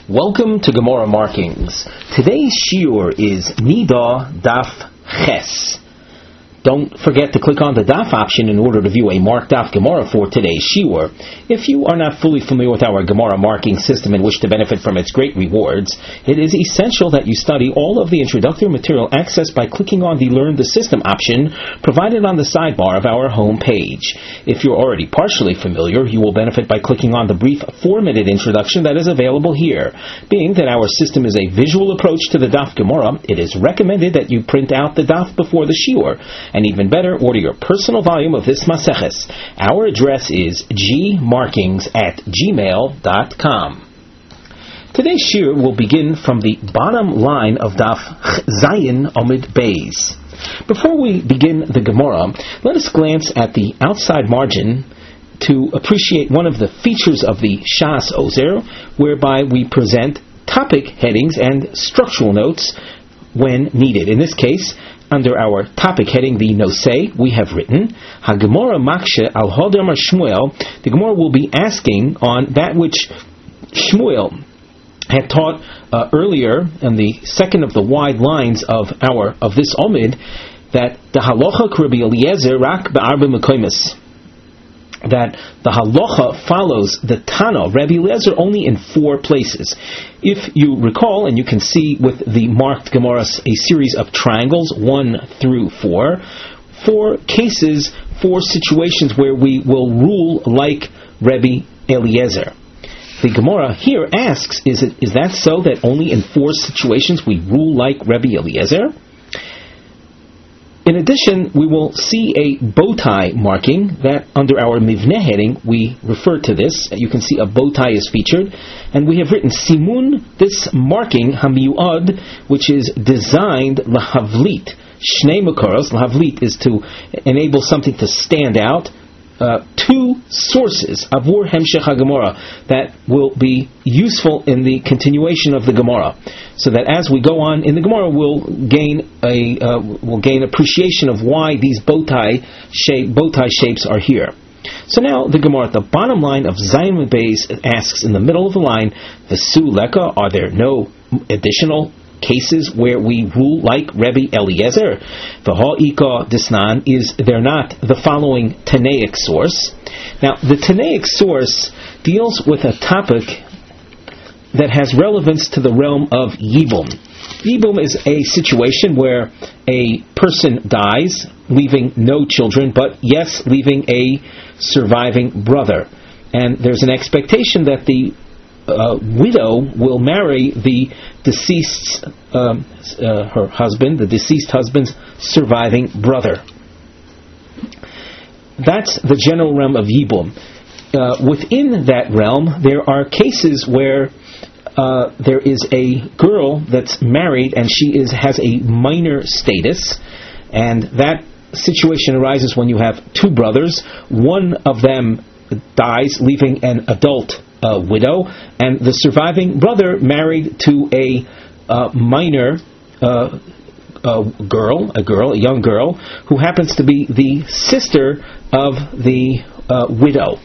Welcome to Gemara Markings. Today's shiur is Nida Daf Ches. Don't forget to click on the Daf option in order to view a marked Daf Gemara for today's shiur. If you are not fully familiar with our Gemara marking system and wish to benefit from its great rewards, it is essential that you study all of the introductory material accessed by clicking on the Learn the System option provided on the sidebar of our home page. If you're already partially familiar, you will benefit by clicking on the brief 4-minute introduction that is available here. Being that our system is a visual approach to the Daf Gemara, it is recommended that you print out the Daf before the shiur. And even better, order your personal volume of this Maseches. Our address is gmarkings@gmail.com. Today's shiur will begin from the bottom line of Daf Zayin Omid Beis. Before we begin the Gemara, let us glance at the outside margin to appreciate one of the features of the Shas Ozer, whereby we present topic headings and structural notes when needed. In this case, under our topic heading, the Nosei, we have written, HaGemara Makshe al Hodamar Shmuel. The Gemara will be asking on that which Shmuel had taught earlier in the second of the wide lines of this Omid, that the halacha Rabbi Eliezer rak be'arba mekoymes, that the halacha follows the Tana Rabbi Eliezer only in 4 places. If you recall, and you can see with the marked Gemaras a series of triangles 1 through 4, 4 cases, 4 situations where we will rule like Rabbi Eliezer. The Gemara here asks, is that so, that only in 4 situations we rule like Rabbi Eliezer? In addition, we will see a bow tie marking that under our Mivneh heading, we refer to this. You can see a bow tie is featured. And we have written Simun, this marking, Hamiyuad, which is designed Lahavlit. Shnei Makoros, Lahavlit is to enable something to stand out. 2 sources, Avur Hemshech HaGemara, that will be useful in the continuation of the Gemara, so that as we go on in the Gemara, we'll gain appreciation of why these bow tie shapes are here. So now the Gemara at the bottom line of Zayin Beis asks in the middle of the line, V'su Leka, are there no additional cases where we rule like Rabbi Eliezer? V'ha'ika disnan, is there not the following Tanaic source? Now, the Tanaic source deals with a topic that has relevance to the realm of Yibum. Yibum is a situation where a person dies, leaving no children, but yes, leaving a surviving brother. And there's an expectation that the widow will marry the deceased husband's surviving brother. That's the general realm of Yibum. Within that realm, there are cases where there is a girl that's married and she has a minor status, and that situation arises when you have 2 brothers. One of them dies, leaving an adult widow, and the surviving brother married to a minor a young girl, who happens to be the sister of the widow.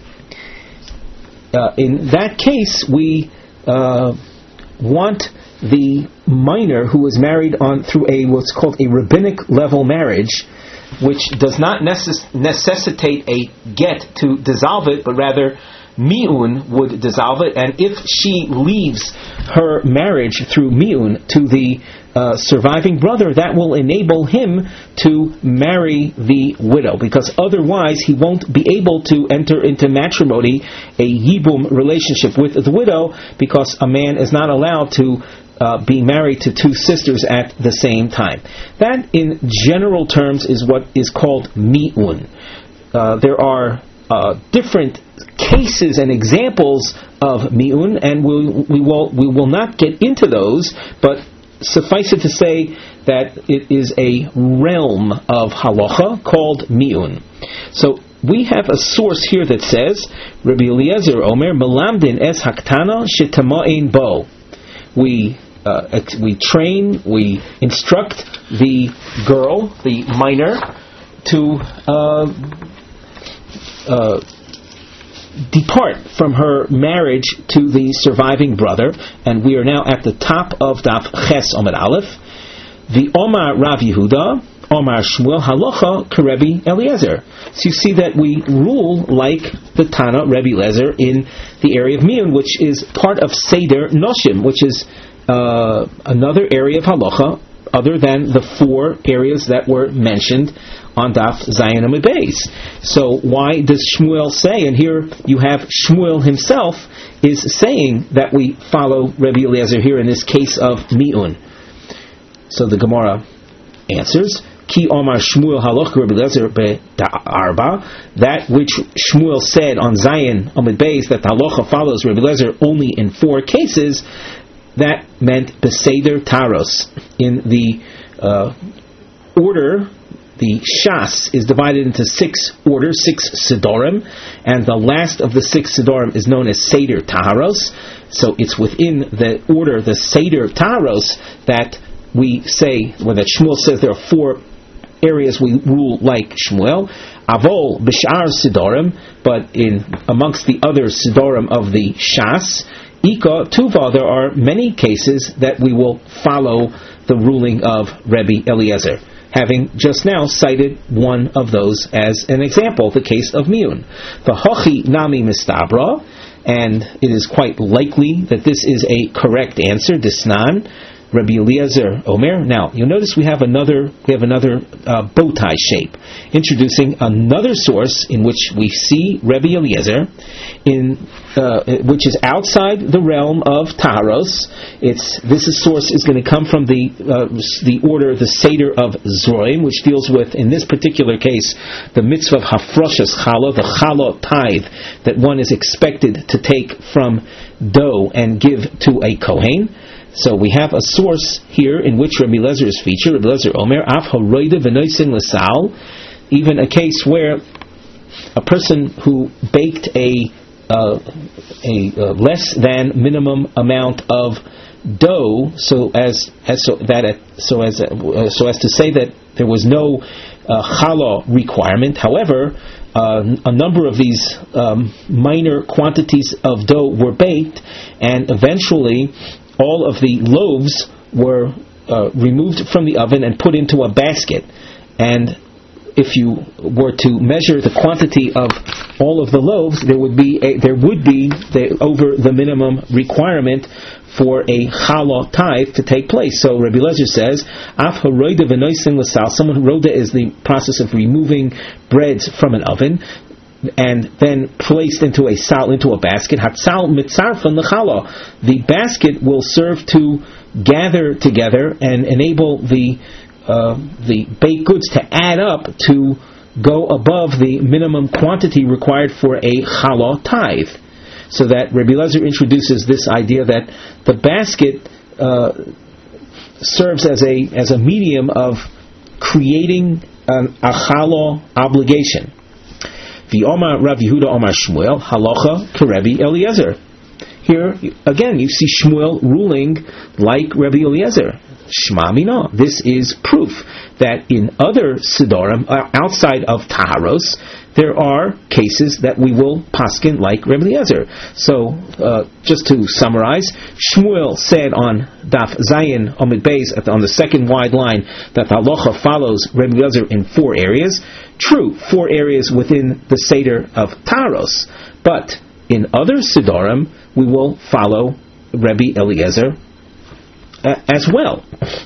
In that case, we want the minor who is married through what's called a rabbinic level marriage, which does not necessitate a get to dissolve it, but rather Mi'un would dissolve it. And if she leaves her marriage through Mi'un to the surviving brother, that will enable him to marry the widow, because otherwise he won't be able to enter into matrimony, a Yibum relationship with the widow, because a man is not allowed to be married to 2 sisters at the same time. That, in general terms, is what is called Mi'un. There are different cases and examples of Mi'un, and we will not get into those, but suffice it to say that it is a realm of halacha called Mi'un. So we have a source here that says, Rabbi Eliezer Omer, Melamdin es haktana shetama'in bo. We train, we instruct the girl, the minor, to depart from her marriage to the surviving brother, and we are now at the top of Daf Ches Amud Aleph. The Omar Rav Yehuda, Omar Shmuel Halacha Kerebi Eliezer. So you see that we rule like the Tana Rebbe Eliezer in the area of Miyun, which is part of Seder Noshim, which is another area of halacha other than the 4 areas that were mentioned on Daf Zayin Amud Beis. So why does Shmuel say, and here you have Shmuel himself is saying that we follow Rebbe Eliezer here in this case of Miyun? So the Gemara answers, Ki Omar Shmuel Halach Rebbe Eliezer be'arba, that which Shmuel said on Zayin Amud Beis that the halacha follows Rebbe Eliezer only in 4 cases, that meant Beseder Taros. In the order, the Shas is divided into 6 orders, 6 Sidorim, and the last of the 6 Sidorim is known as Seder Taharos. So it's within the order, the Seder Taharos, that we say, or that Shmuel says there are 4 areas we rule like Shmuel. Avol B'shar Sidorim, but in amongst the other Sidorim of the Shas, Ika Tuva, there are many cases that we will follow the ruling of Rebbe Eliezer, having just now cited one of those as an example, the case of Miyun. The Hochi Nami Mistabra, and it is quite likely that this is a correct answer, Disnan, Rabbi Eliezer Omer. Now, you'll notice we have another bow tie shape, introducing another source in which we see Rabbi Eliezer, which is outside the realm of Taharos. This source is going to come from the order, the Seder of Zroim, which deals with, in this particular case, the mitzvah of Hafroshas Challah, the Challah tithe that one is expected to take from dough and give to a Kohen. So we have a source here in which Rabbi Eliezer is featured. Rabbi Eliezer Omer, Af haroida v'noisin l'sal, even a case where a person who baked a less than minimum amount of dough, so as to say that there was no challah requirement. However, a number of these minor quantities of dough were baked, and eventually all of the loaves were removed from the oven and put into a basket. And if you were to measure the quantity of all of the loaves, there would be over the minimum requirement for a challah tithe to take place. So Rabbi Eliezer says, Af haroida v'noisin l'sal, someone who roida is the process of removing breads from an oven, and then placed into a basket. Hatzal mitzarfan l'challah. The basket will serve to gather together and enable the baked goods to add up to go above the minimum quantity required for a challah tithe. So that Rabbi Eliezer introduces this idea that the basket serves as a medium of creating a challah obligation. The Omar Rav Yehuda Omar Shmuel Halacha Kerebi Eliezer. Here again you see Shmuel ruling like Rabbi Eliezer. Shma Mina. This is proof that in other Sidorim outside of Taharos there are cases that we will paskin like Rebbe Eliezer. So, just to summarize, Shmuel said on Daf Zayin Amud Beis on the second wide line that the halacha follows Rebbe Eliezer in 4 areas. True, 4 areas within the Seder of Taharos, but in other Sidorim we will follow Rebbe Eliezer as well.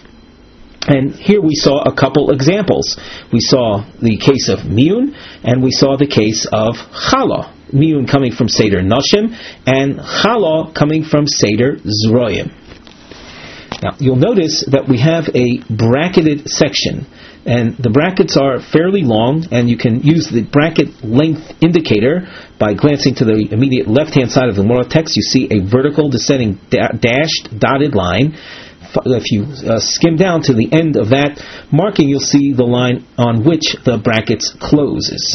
And here we saw a couple examples. We saw the case of Miyun, and we saw the case of Challah. Miyun coming from Seder Noshim, and Challah coming from Seder Zroim. Now, you'll notice that we have a bracketed section, and the brackets are fairly long, and you can use the bracket length indicator by glancing to the immediate left-hand side of the Gemara text. You see a vertical descending dashed dotted line. If you skim down to the end of that marking, you'll see the line on which the brackets closes.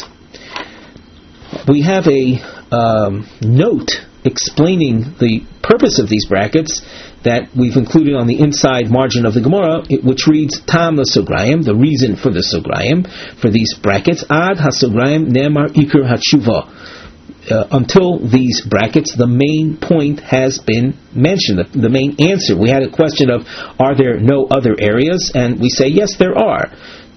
We have a note explaining the purpose of these brackets that we've included on the inside margin of the Gemara, which reads Tam Sograyim, the reason for the Sograyim, for these brackets, Ad HaSograyim Ne'emar Iker HaTshuva. until these brackets, the main point has been mentioned, the main answer. We had a question of, are there no other areas? And we say, yes, there are.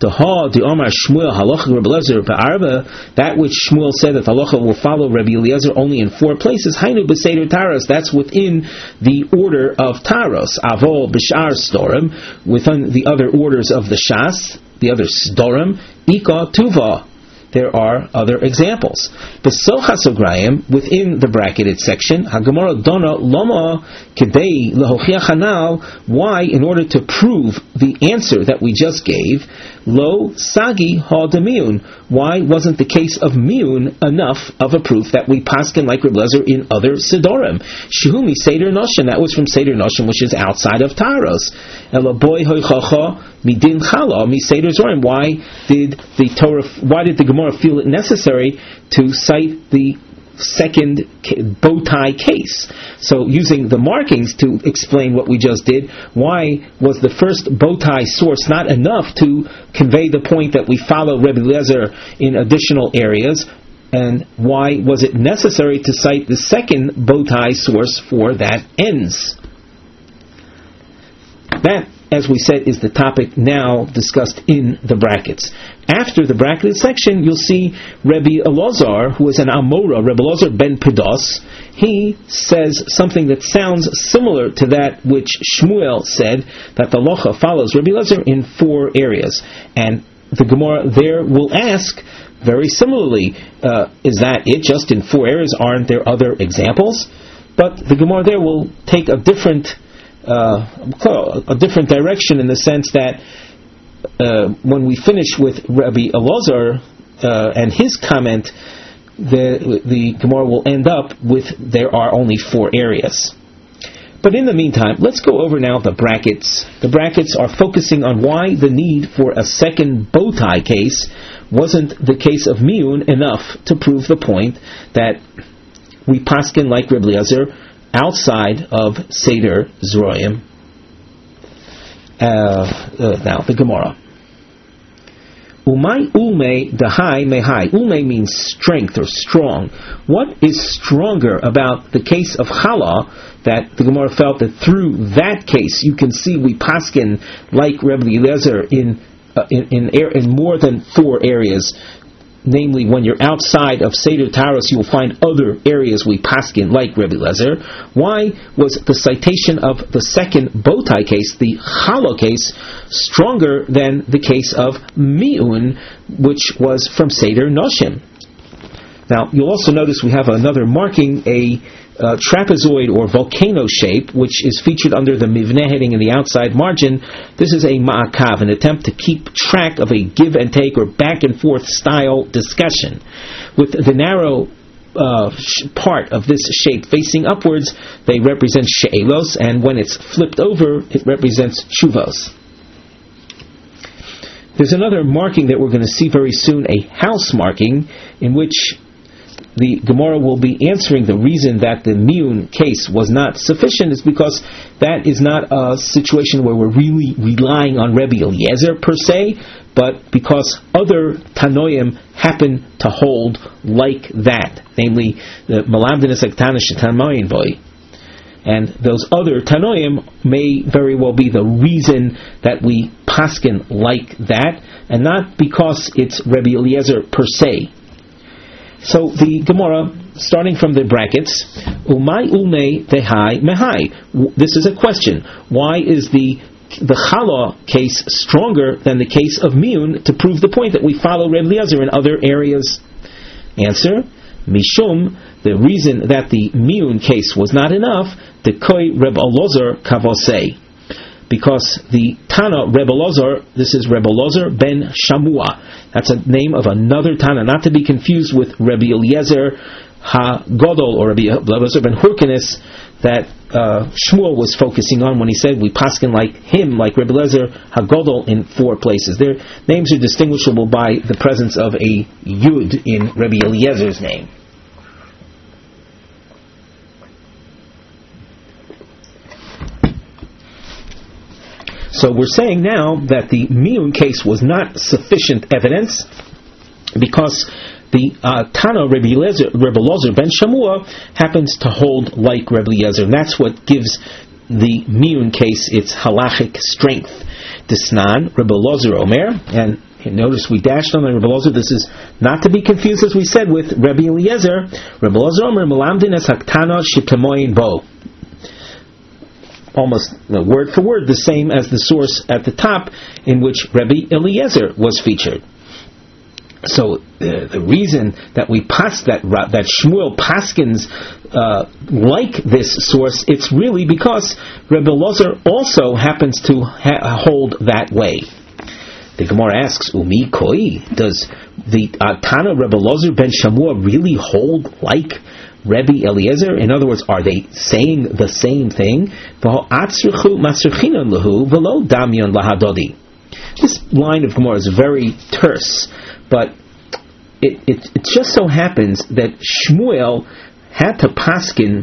That which Shmuel said that halacha will follow Rabbi Eliezer only in 4 places. Hainu b'seder taros. That's within the order of taros. Avol b'shar storim, within the other orders of the shas, the other storim. Ika tuva. There are other examples. B'sochas ograyim, within the bracketed section, Hagemara dona loma kedei lehochiach hanal. Why, in order to prove the answer that we just gave, lo sagi ha demiun. Why wasn't the case of miun enough of a proof that we paskin like Reb Lezer in other sidorim? Shehumi seder noshin. That was from seder noshin, which is outside of taros. Elaboy hoichacha midin chala mi seder zorim. Why did the Gemara feel it necessary to cite the second bow tie case? So using the markings to explain what we just did, why was the first bow tie source not enough to convey the point that we follow Rebbe Eliezer in additional areas, and why was it necessary to cite the second bow tie source for that ends? That, as we said, is the topic now discussed in the brackets. After the bracketed section, you'll see Rebbe Elazar, who is an Amora, Rebbe Elazar ben Pedos. He says something that sounds similar to that which Shmuel said, that the Locha follows Rebbe Elazar in 4 areas. And the Gemara there will ask, very similarly, is that it, just in 4 areas? Aren't there other examples? But the Gemara there will take a different direction, in the sense that when we finish with Rabbi Elazar and his comment, the Gemara will end up with there are only 4 areas. But in the meantime, let's go over now the brackets. The brackets are focusing on why the need for a second bow tie case wasn't the case of Miun enough to prove the point that we paskin like Reb Eliezer outside of Seder Zroim. Now, the Gemara. Umay ulme dahai mehai. Ulme means strength or strong. What is stronger about the case of Chala, that the Gemara felt that through that case you can see we paskin like Rebbe Eliezer in more than 4 areas? Namely, when you're outside of Seder Taros, you will find other areas we paskin like Rebbe Eliezer. Why was the citation of the second bow tie case, the Chala case, stronger than the case of Mi'un, which was from Seder Noshim? Now, you'll also notice we have another marking, a trapezoid or volcano shape, which is featured under the Mivneh heading in the outside margin. This is a ma'akav, an attempt to keep track of a give and take or back and forth style discussion. With the narrow part of this shape facing upwards, they represent she'elos, and when it's flipped over, it represents shuvos. There's another marking that we're going to see very soon, a house marking, in which the Gemara will be answering the reason that the Miun case was not sufficient is because that is not a situation where we're really relying on Rebbe Eliezer per se, but because other Tanoim happen to hold like that, namely the Malamdinus Aktana Shetamayin Boy. And those other Tanoim may very well be the reason that we paskin like that, and not because it's Rebbe Eliezer per se. So the Gemara, starting from the brackets, Umay ulmei dehai mehai. This is a question. Why is the Chala case stronger than the case of Miun to prove the point that we follow Reb Eliezer in other areas? Answer: Mishum, the reason that the Miun case was not enough, the Koi Reb Elazar Kavosei. Because the Tana Rebbe Elazar, this is Rebbe Elazar ben Shamua. That's a name of another Tana, not to be confused with Rebbe Eliezer HaGodol or Rebbe Elazar ben Hurkanis that Shmuel was focusing on when he said we paskin like him, like Rebbe Eliezer HaGodol in 4 places. Their names are distinguishable by the presence of a Yud in Rebbe Eliezer's name. So we're saying now that the Miun case was not sufficient evidence because the Tana Rebbe Eliezer ben Shamua happens to hold like Rebbe Eliezer, and that's what gives the Miyun case its halachic strength. Disnan Rebbe Eliezer Omer, and notice we dashed on the Rebbe Eliezer. This is not to be confused, as we said, with Rebbe Eliezer. Rebbe Eliezer Omer Melamdin es haktana shekamoyin bo. Almost word for word the same as the source at the top in which Rebbe Eliezer was featured. So the reason that we pass that Shmuel paskins like this source, it's really because Rebbe Eliezer also happens to hold that way. The Gemara asks, Umi koi, does the Tana Rebbe Eliezer ben Shamua really hold like Rebbe Eliezer? In other words, are they saying the same thing? This line of Gemara is very terse, but it just so happens that Shmuel had to paskin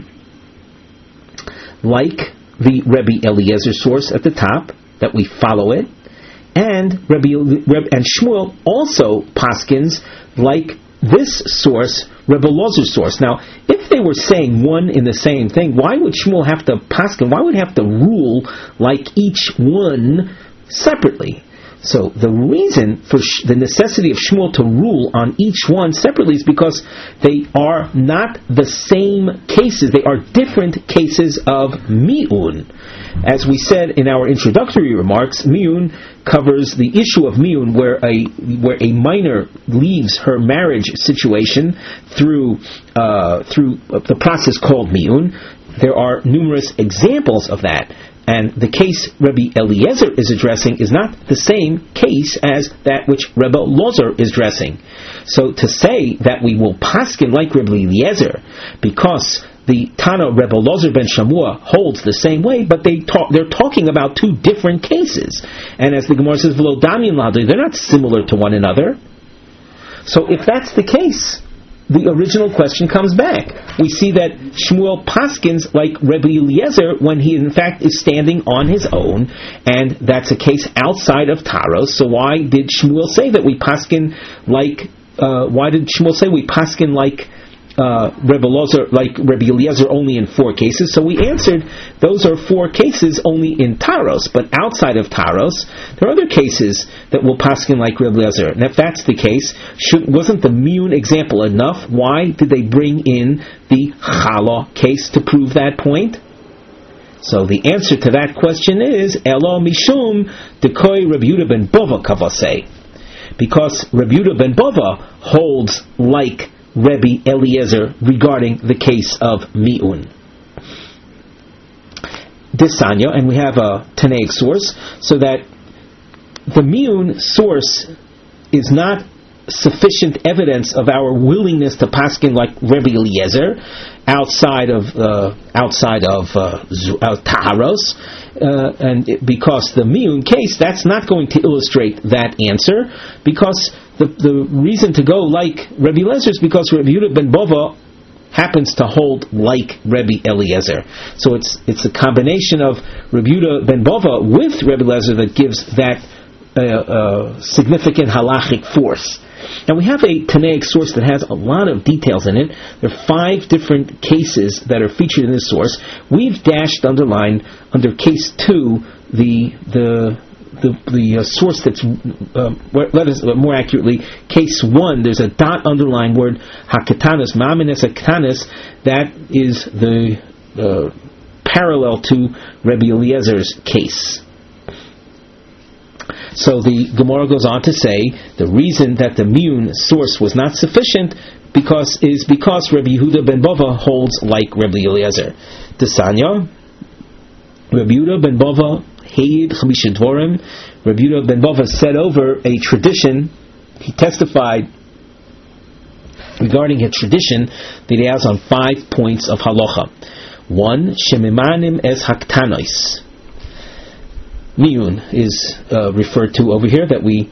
like the Rebbe Eliezer source at the top, that we follow it, and Shmuel also paskins like this source, Rebbe Eliezer source. Now, if they were saying one in the same thing, why would Shmuel have to paskin? Why would he have to rule like each one separately? So the reason for the necessity of Shmuel to rule on each one separately is because they are not the same cases. They are different cases of Miyun. As we said in our introductory remarks, Miyun covers the issue of Miyun where a minor leaves her marriage situation through the process called Miyun. There are numerous examples of that. And the case Rebbe Eliezer is addressing is not the same case as that which Rebbe Eliezer is addressing. So to say that we will paskin like Rebbe Eliezer because the Tana Rebbe Eliezer ben Shamua holds the same way, but they're talking about two different cases. And as the Gemara says, V'lo damyin l'hadri, they're not similar to one another. So if that's the case, the original question comes back. We see that Shmuel paskins like Rebbe Eliezer when he in fact is standing on his own, and that's a case outside of Taros. So why did Shmuel say that we paskin like? Why did Shmuel say we paskin like Rebbe Eliezer only in 4 cases? So we answered those are 4 cases only in Taros, but outside of Taros there are other cases that will paskin like Rebbe Eliezer. And if that's the case, wasn't the Miyun example enough? Why did they bring in the Chala case to prove that point? So the answer to that question is Elo Mishum Dekoi Rabbi Yehuda ben Bova Kavasei, because Rabbi Yehuda ben Bova holds like Rebbe Eliezer regarding the case of Miyun. Disanya, and we have a Tanaic source, so that the Miyun source is not sufficient evidence of our willingness to paskin like Rebbe Eliezer outside of Taharos, because the Miyun case, that's not going to illustrate that answer, because the reason to go like Rebbe Eliezer is because Rebbe Yehuda ben Bova happens to hold like Rebbe Eliezer. So it's a combination of Rebbe Yehuda ben Bova with Rebbe Eliezer that gives that significant halachic force. Now we have a Tanaic source that has a lot of details in it. There are 5 different cases that are featured in this source. We've underlined under case 2 the source that's let us more accurately case 1. There's a dot underlined word hakatanis ma'amines hakatanis. That is the parallel to Rebbe Eliezer's case. So the Gemara goes on to say the reason that the Miyun source was not sufficient because Rebbe Yehuda ben Bova holds like Rebbe Eliezer. Desanya, Rebbe Yehuda ben Bova Heid Chamisha Dvorim. Rebbe Yehuda ben Bova said over a tradition. He testified regarding a tradition that he has on 5 points of halacha. 1, Shemimanim es haktanos. Miyun is referred to over here, that we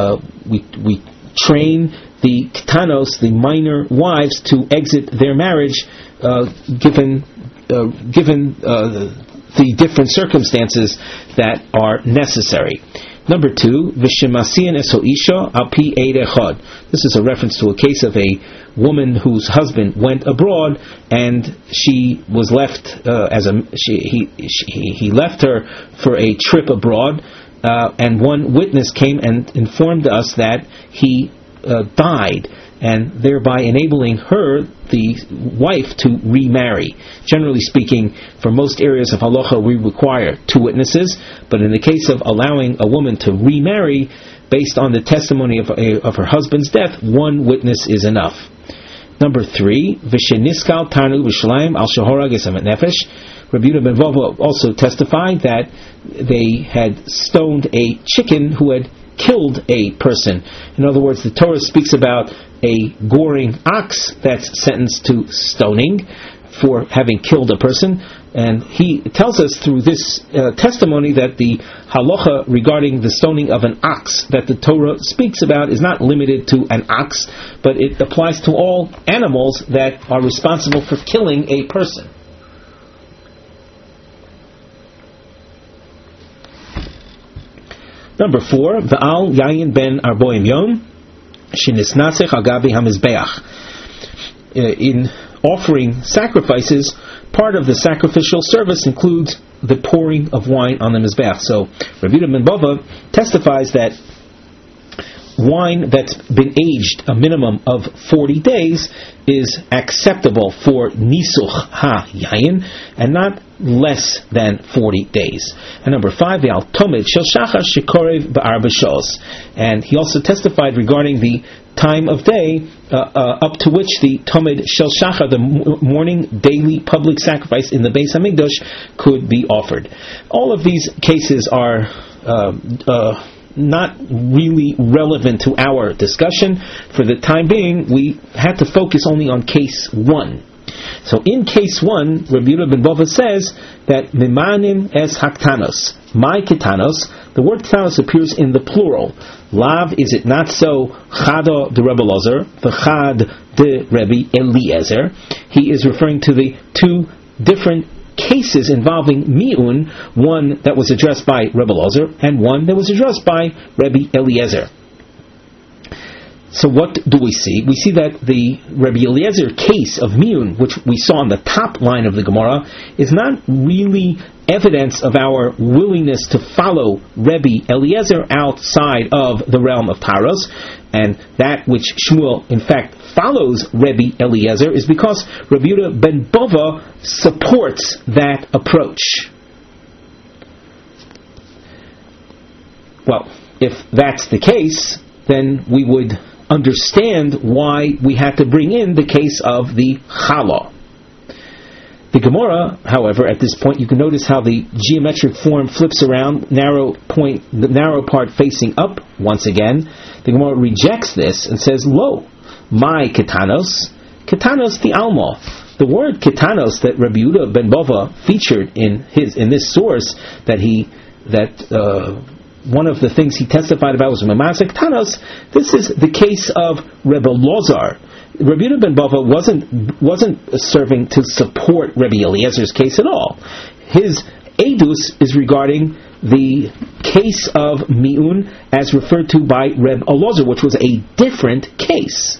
train the ktanos, the minor wives, to exit their marriage, given the different circumstances that are necessary. Number 2, V'shemasian eso isha al pi eid echad. This is a reference to a case of a woman whose husband went abroad and she was left he left her for a trip abroad, and one witness came and informed us that he died, and thereby enabling her, the wife, to remarry. Generally speaking, for most areas of halacha, we require 2 witnesses, but in the case of allowing a woman to remarry based on the testimony of her husband's death, 1 witness is enough. Number 3, V'sheniskal tarnu v'shalaim al shahora gesamet nefesh. Rabbi Yehuda ben Bava also testified that they had stoned a chicken who had killed a person. In other words, the Torah speaks about a goring ox that's sentenced to stoning for having killed a person, and he tells us through this testimony that the halacha regarding the stoning of an ox that the Torah speaks about is not limited to an ox, but it applies to all animals that are responsible for killing a person. Number 4, V'al yayin ben arboim yom shenisnatzech agabi hamizbeach. In offering sacrifices, part of the sacrificial service includes the pouring of wine on the mizbeach. So Rabbi Yehuda ben Bava testifies that wine that's been aged a minimum of 40 days is acceptable for nisuch ha-yayin, and not less than 40 days. And number 5, the al-tomid shel shachar shekorev ba'arba shos. And he also testified regarding the time of day up to which the tomid shel shachar, the morning daily public sacrifice in the Beis Hamikdash, could be offered. All of these cases are not really relevant to our discussion. For the time being, we had to focus only on case 1. So in case 1, Rabbi Yehuda ben Bava says that mimanim es haktanos, my ketanos. The word ketanos appears in the plural. Lav, is it not so? Chada de Rebbe Elazar, v'chad de Rebbe Eliezer. He is referring to the 2 different cases involving mi'un, one that was addressed by Rebbe Elazar and one that was addressed by Rebbe Eliezer. So what do we see? We see that the Rebbe Eliezer case of mi'un, which we saw on the top line of the Gemara, is not really evidence of our willingness to follow Rebbe Eliezer outside of the realm of Taros, and that which Shmuel in fact follows Rebbe Eliezer is because Rabbi Yehuda ben Bava supports that approach. Well, if that's the case, then we would understand why we had to bring in the case of the challah. The Gemara, however, at this point, you can notice how the geometric form flips around, the narrow part facing up once again. The Gemara rejects this and says, "Lo, my ketanos the alma." The word ketanos that Rabbi Yehuda ben Bava featured in this source, one of the things he testified about was Mamasek Tanos. This is the case of Rebbe Elazar. Rabbi Yehuda ben Bava wasn't serving to support Rebbe Eliezer's case at all. His edus is regarding the case of mi'un as referred to by Rebbe Elazar, which was a different case.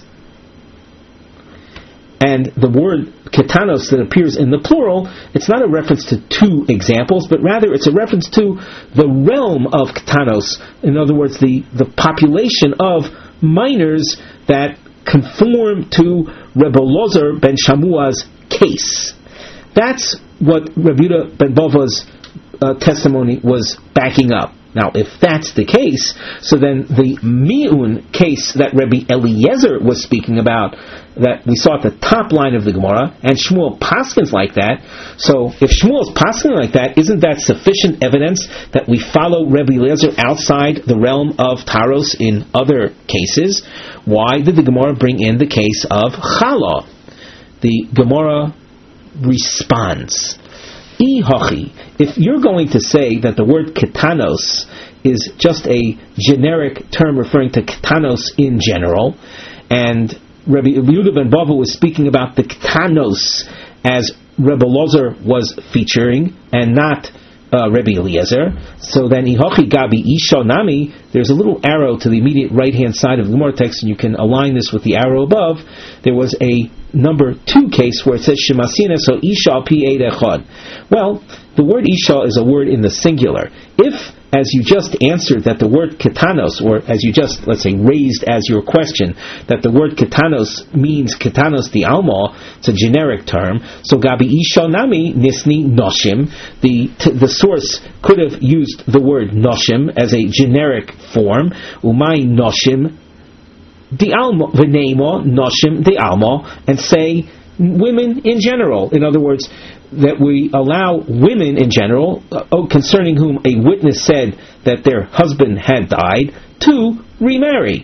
And the word ketanos that appears in the plural, it's not a reference to 2 examples, but rather it's a reference to the realm of ketanos. In other words, the population of minors that conform to Rebbe Elazar ben Shamua's case. That's what Rabbi Yehuda ben Bava's testimony was backing up. Now, if that's the case, so then the mi'un case that Rabbi Eliezer was speaking about, that we saw at the top line of the Gemara, and Shmuel paskins like that, so if Shmuel is paskin like that, isn't that sufficient evidence that we follow Rabbi Eliezer outside the realm of Taros in other cases? Why did the Gemara bring in the case of challah? The Gemara responds, if you're going to say that the word ketanos is just a generic term referring to ketanos in general, and Rabbi Yehuda ben Bava was speaking about the ketanos as Rebbe Elazar was featuring, and not Rebbe Eliezer. So then Ihochi Gabi Isha Nami, there's a little arrow to the immediate right hand side of the Gemara text, and you can align this with the arrow above. There was a number 2 case where it says Shemasina, so Isha Pi Eid Echad. Well, the word Isha is a word in the singular. If, as you just answered, that the word ketanos, or as you just, let's say, raised as your question, that the word ketanos means ketanos the alma, it's a generic term, so Gabi Isha Nami Nisni Noshim, the source could have used the word Noshim as a generic form, Umay Noshim, the alma, v'neimo Noshim, the alma, and say women in general. In other words, that we allow women in general, concerning whom a witness said that their husband had died, to remarry.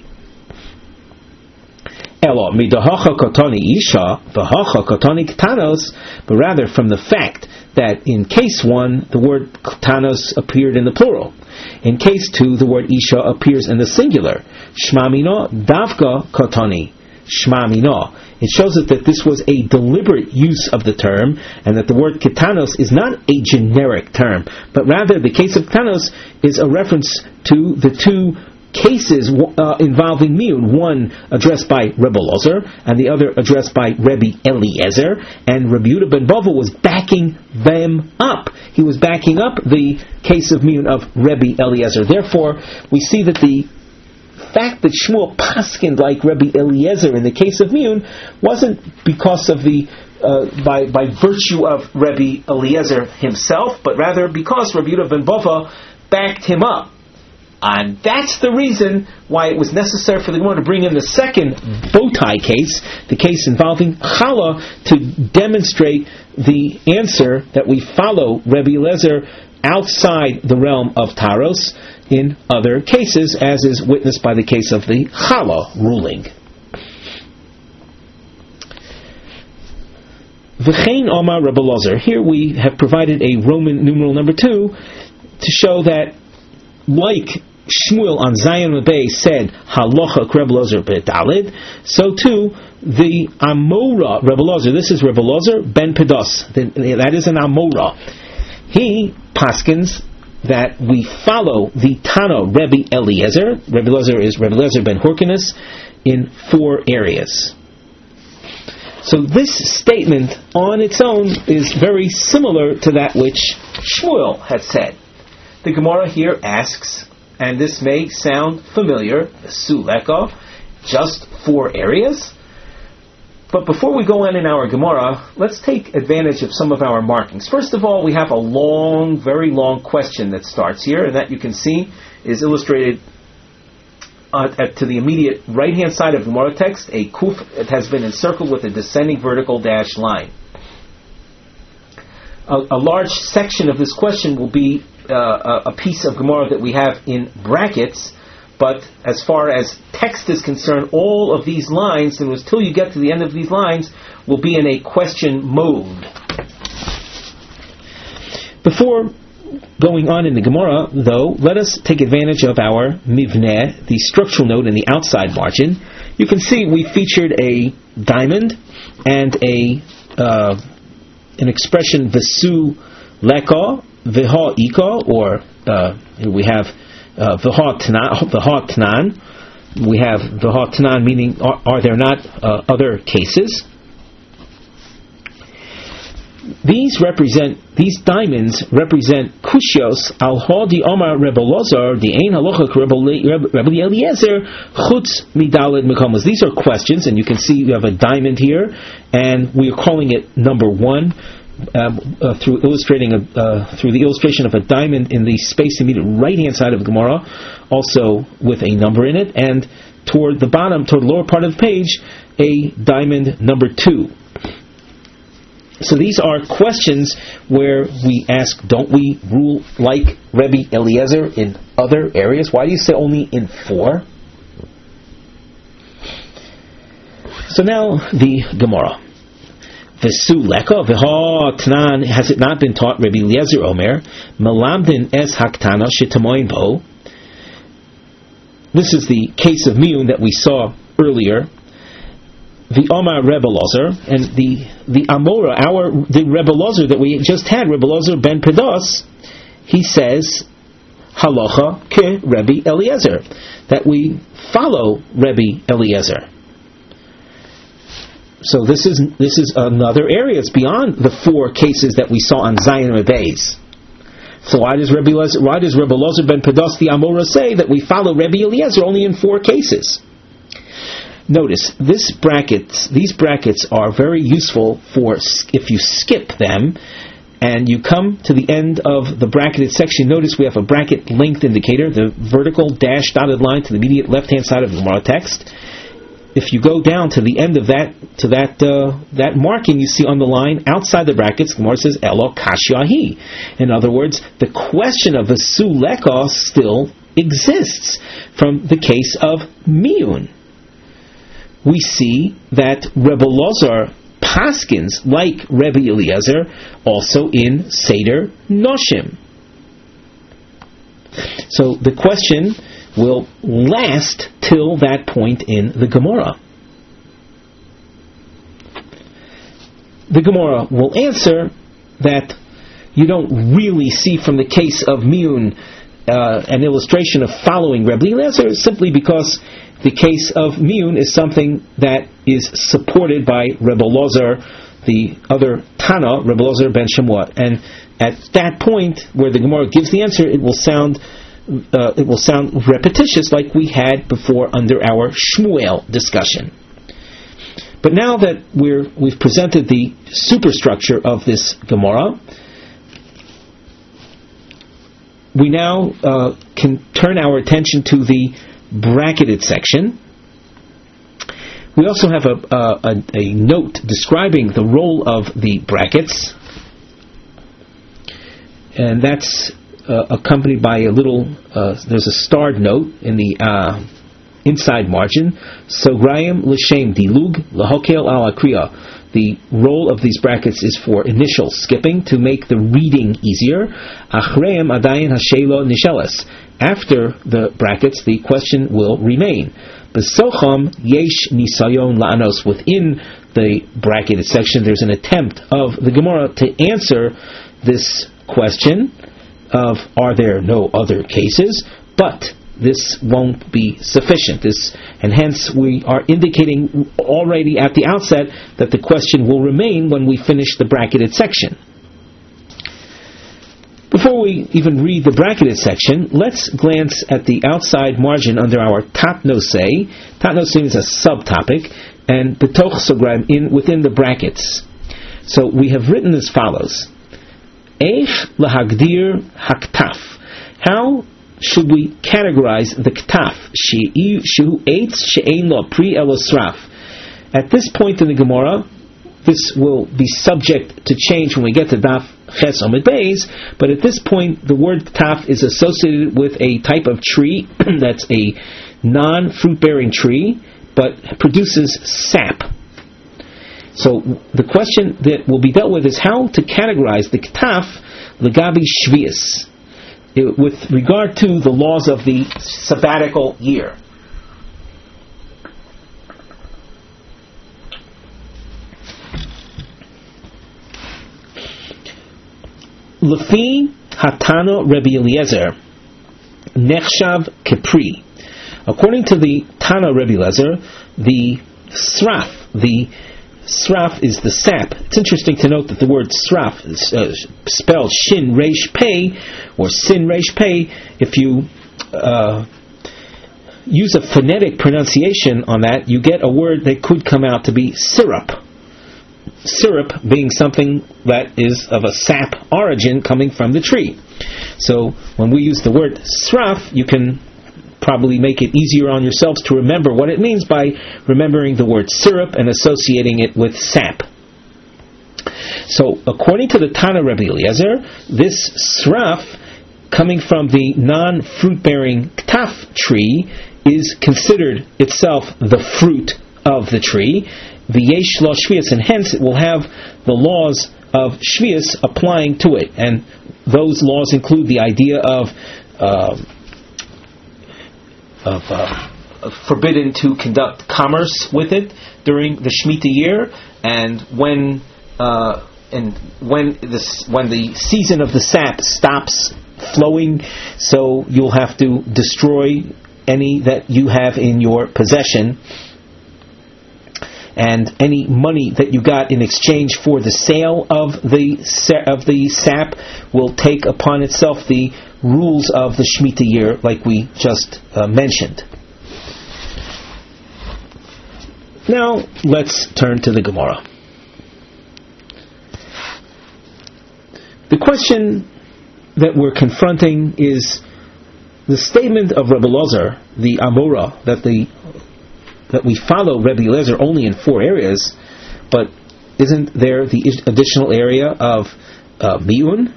Elo midahacha kotani isha v'hacha kotani ktanos, but rather from the fact that in case 1 the word ktanos appeared in the plural, in case 2 the word isha appears in the singular. Shma mino davka kotani. Shma mino. It shows us that this was a deliberate use of the term, and that the word ketanos is not a generic term, but rather the case of ketanos is a reference to the 2 cases involving miyun, one addressed by Rebbe Lozer, and the other addressed by Rebbe Eliezer, and Rebbe Yehuda ben Bava was backing them up. He was backing up the case of miyun of Rebbe Eliezer. Therefore, we see that the fact that Shmuel paskined like Rebbe Eliezer in the case of miyun wasn't because of the by virtue of Rebbe Eliezer himself, but rather because Rebbe Yehuda ben Bava backed him up. And that's the reason why it was necessary for the Gemara to bring in the second bow tie case, the case involving challah, to demonstrate the answer that we follow Rebbe Eliezer outside the realm of taros in other cases, as is witnessed by the case of the challah ruling. V'chein Omar Rebbe Eliezer. Here we have provided a Roman numeral number 2 to show that, like Shmuel on Zion Bay said halacha Rebbe Eliezer bedalid, so too the Amora Rebbe Eliezer, this is Rebbe Eliezer ben Pedos, that is an Amora. He paskins that we follow the Tana Rebbe Eliezer. Rebbe Eliezer is Rebbe Eliezer ben Horkinus in 4 areas. So this statement on its own is very similar to that which Shmuel had said. The Gemara here asks, and this may sound familiar, Suleka, just 4 areas. But before we go on in our Gemara, let's take advantage of some of our markings. First of all, we have a long, very long question that starts here, and that you can see is illustrated to the immediate right-hand side of the Gemara text. A kuf, it has been encircled with a descending vertical dashed line. A large section of this question will be a piece of Gemara that we have in brackets, but as far as text is concerned, all of these lines, and until you get to the end of these lines, will be in a question mode. Before going on in the Gemara, though, let us take advantage of our mivneh, the structural note in the outside margin. You can see we featured a diamond and an expression v'su leka v'ha ika, or we have v'ha tnan. We have v'ha tnan, meaning are there not other cases? These diamonds represent kushios al hadi Omar Rebbe Eliezer the ein halacha Rebbe Eliezer chutz midalid mekamos. These are questions, and you can see we have a diamond here, and we are calling it number 1 through the illustration of a diamond in the space immediate right hand side of the Gemara, also with a number in it, and toward the lower part of the page, a diamond number 2. So these are questions where we ask, don't we rule like Rebbe Eliezer in other areas? Why do you say only in 4? So now the Gemara. V'su leka v'ha tnan, has it not been taught Rebbe Eliezer Omer melamdin es haktana shetamoin bo? This is the case of miyun that we saw earlier. The Omar Rebbe Eliezer, and the Amora, the Rebbe Eliezer that we just had, Rebbe Eliezer ben Pedos, he says, halacha ke Rebbe Eliezer, that we follow Rebbe Eliezer. So this is another area. It's beyond the 4 cases that we saw on Zayin Rebeis. So why does Rebbe Eliezer ben Pedas the Amora say that we follow Rebbe Eliezer only in 4 cases? Notice these brackets are very useful for if you skip them and you come to the end of the bracketed section. Notice we have a bracket length indicator, the vertical dash dotted line to the immediate left-hand side of the Gemara text. If you go down to the end of that marking, you see on the line outside the brackets, Gemara says Elo Kashyahi. In other words, the question of the Suleka still exists from the case of Miyun. We see that Rebbe Elazar paskins like Rebbe Eliezer also in Seder Noshim. So the question will last till that point in the Gemara. The Gemara will answer that you don't really see from the case of Miyun an illustration of following Rebbe Eliezer, simply because the case of Miyun is something that is supported by Rebbe Elazar, the other Tana, Rebbe Elazar ben Shemuah. And at that point, where the Gemara gives the answer, it will sound repetitious, like we had before under our Shmuel discussion. But now that we've presented the superstructure of this Gemara, we now can turn our attention to the bracketed section. We also have a note describing the role of the brackets, and that's accompanied by a little, there's a starred note in the inside margin, Sograyim l'shem dilug l'hokel al akriya. The role of these brackets is for initial skipping, to make the reading easier. Achreim adayin hashelo nishelas. After the brackets, the question will remain. Besocham yesh nisayon la'anos. Within the bracketed section, there's an attempt of the Gemara to answer this question of, are there no other cases? But this won't be sufficient. And hence we are indicating already at the outset that the question will remain when we finish the bracketed section. Before we even read the bracketed section, let's glance at the outside margin under our Tat Nosei. Tat Nosei is a subtopic, and Betoch Sograim within the brackets. So we have written as follows: Eich lahagdir haktaf. How should we categorize the ktaf? Shehu eitz she'ein lo pri elosraf. At this point in the Gemara, this will be subject to change when we get to Daf Ches Amud Beis, but at this point the word ktaf is associated with a type of tree that's a non-fruit-bearing tree, but produces sap. So the question that will be dealt with is how to categorize the ktaf legabi shvius, with regard to the laws of the sabbatical year. Lefi Hatano Rebbe Eliezer Nechshav Kepri. According to the Tana Rebbe Eliezer, the sraf is the sap. It's interesting to note that the word sraf is spelled shin reish pei or sin reish pei. If you use a phonetic pronunciation on that, you get a word that could come out to be syrup. Syrup being something that is of a sap origin coming from the tree. So when we use the word sraf, you can probably make it easier on yourselves to remember what it means by remembering the word syrup and associating it with sap. So according to the Tana Rebbe Eliezer, this sraf coming from the non-fruit-bearing ktaf tree is considered itself the fruit of the tree, v'yesh lo shvius, and hence it will have the laws of shvius applying to it. And those laws include the idea of forbidden to conduct commerce with it during the Shemitah year, and when the season of the sap stops flowing, so you'll have to destroy any that you have in your possession, and any money that you got in exchange for the sale of the sap will take upon itself the rules of the Shemitah year, like we just mentioned. Now let's turn to the Gemara. The question that we're confronting is the statement of Rebbe Elazar, the Amora, that we follow Rebbe Elazar only in 4 areas, but isn't there the additional area of Mi'un?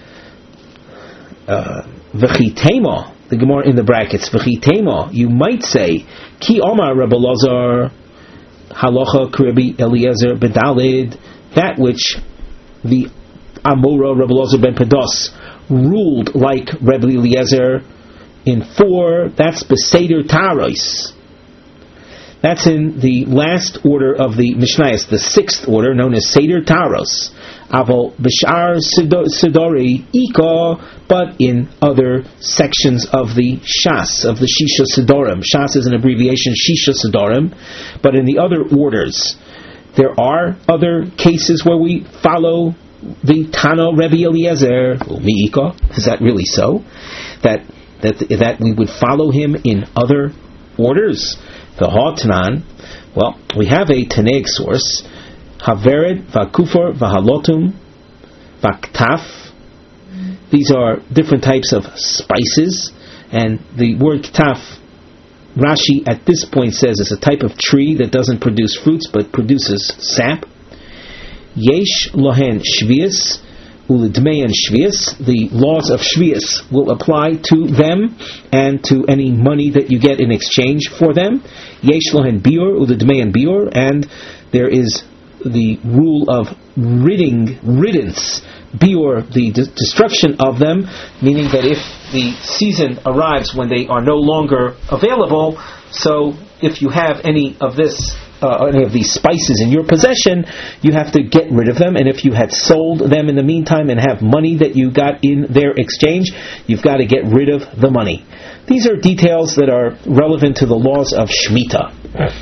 V'chitema, the Gemara in the brackets, V'chitema, you might say, Ki Omar Rebbe Elazar, Halacha Rebbe Eliezer Bedalid, that which the Amora Rebbe Elazar ben Pados ruled like Rebbe Eliezer in 4, that's Beseder Taros. That's in the last order of the Mishnayos, the 6th order, known as Seder Taros. Aval Bishar Sidori Ika, but in other sections of the Shas, of the Shisha Sidorim. Shas is an abbreviation, Shisha Sidorim. But in the other orders, there are other cases where we follow the Tana Rebbe Eliezer, Mi'ika. Is that really so? That we would follow him in other orders? The Ha'tanan, well, we have a Taneg source, Havered, Vakufor, Vahalotum, Vaktaf. These are different types of spices, and the word Ktaf, Rashi at this point says, is a type of tree that doesn't produce fruits but produces sap. Yesh Lohen Shvius, Ulidmeyan Shvius, the laws of Shvius will apply to them and to any money that you get in exchange for them. Yesh Lohen Biur, Ulidmeyan Biur, and there is the rule of riddance, Biur, the destruction of them, meaning that if the season arrives when they are no longer available, so if you have any of these spices in your possession, you have to get rid of them, and if you had sold them in the meantime and have money that you got in their exchange, you've got to get rid of the money. These are details that are relevant to the laws of Shemitah.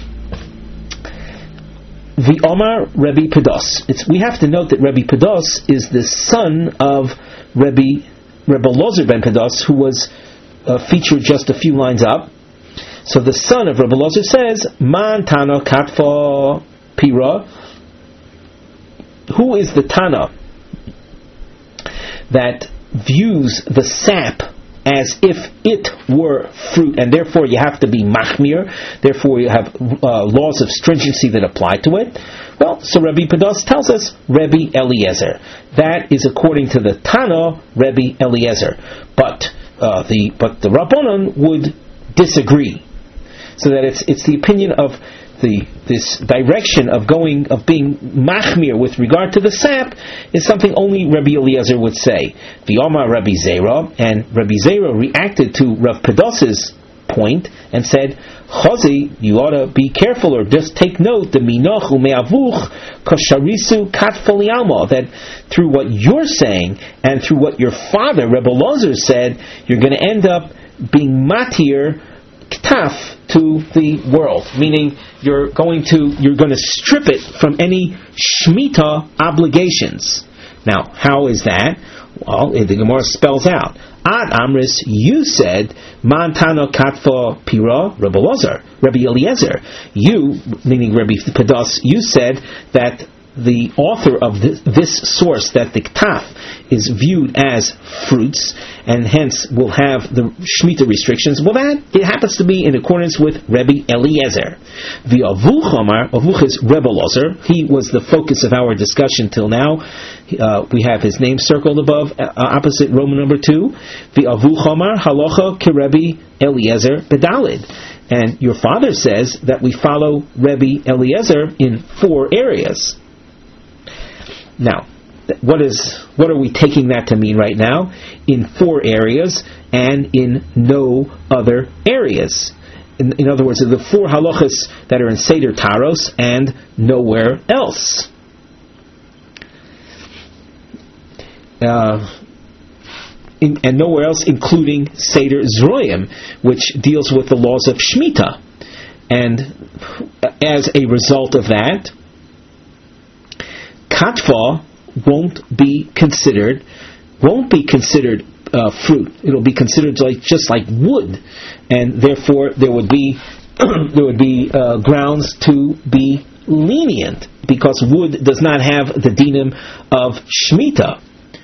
The Omar Rebbe Pados. We have to note that Rebbe Pados is the son of Rebbe Elazar ben Pados, who was featured just a few lines up. So the son of Rebbe Elazar says, Man Tana Katfa Pira. Who is the Tana that views the sap as if it were fruit, and therefore you have to be machmir, therefore you have laws of stringency that apply to it? Well, so Rebbe Pados tells us Rebbe Eliezer. That is according to the Tana, Rebbe Eliezer. But the Rabbanon would disagree. So that it's the opinion of this direction of being machmir with regard to the sap is something only Rabbi Eliezer would say. V'yomar Rabbi Zera, and Rabbi Zera reacted to Rav Pados's point and said, Chazi, you ought to be careful, or just take note, the minoch umeavuch kosharisu katfali alma, that through what you're saying and through what your father Rebbe Elazar said, you're going to end up being matir ktaf to the world, meaning you're going to strip it from any Shemitah obligations. Now, how is that? Well, the Gemara spells out. Ad Amris, you said, Mantana Katfa Pira, Rebbe Eliezer. You, meaning Rebbe Pados, you said that the author of this source, that the Ktaf is viewed as fruits, and hence will have the Shemitah restrictions. Well, it happens to be in accordance with Rebbe Eliezer. The Avuch Omar, Avuch is Rebbe Elazar. He was the focus of our discussion till now. We have his name circled above, opposite Roman number 2. The Avuch Omar, Halacha Rebbe Eliezer Bedalid. And your father says that we follow Rebbe Eliezer in 4 areas. Now, what are we taking that to mean right now? In 4 areas and in no other areas. In other words, the 4 halachas that are in Seder Taros and nowhere else. and nowhere else, including Seder Zroyim, which deals with the laws of Shemitah. And as a result of that, Katva won't be considered fruit. It'll be considered just like wood, and therefore there would be grounds to be lenient, because wood does not have the dinim of Shemitah.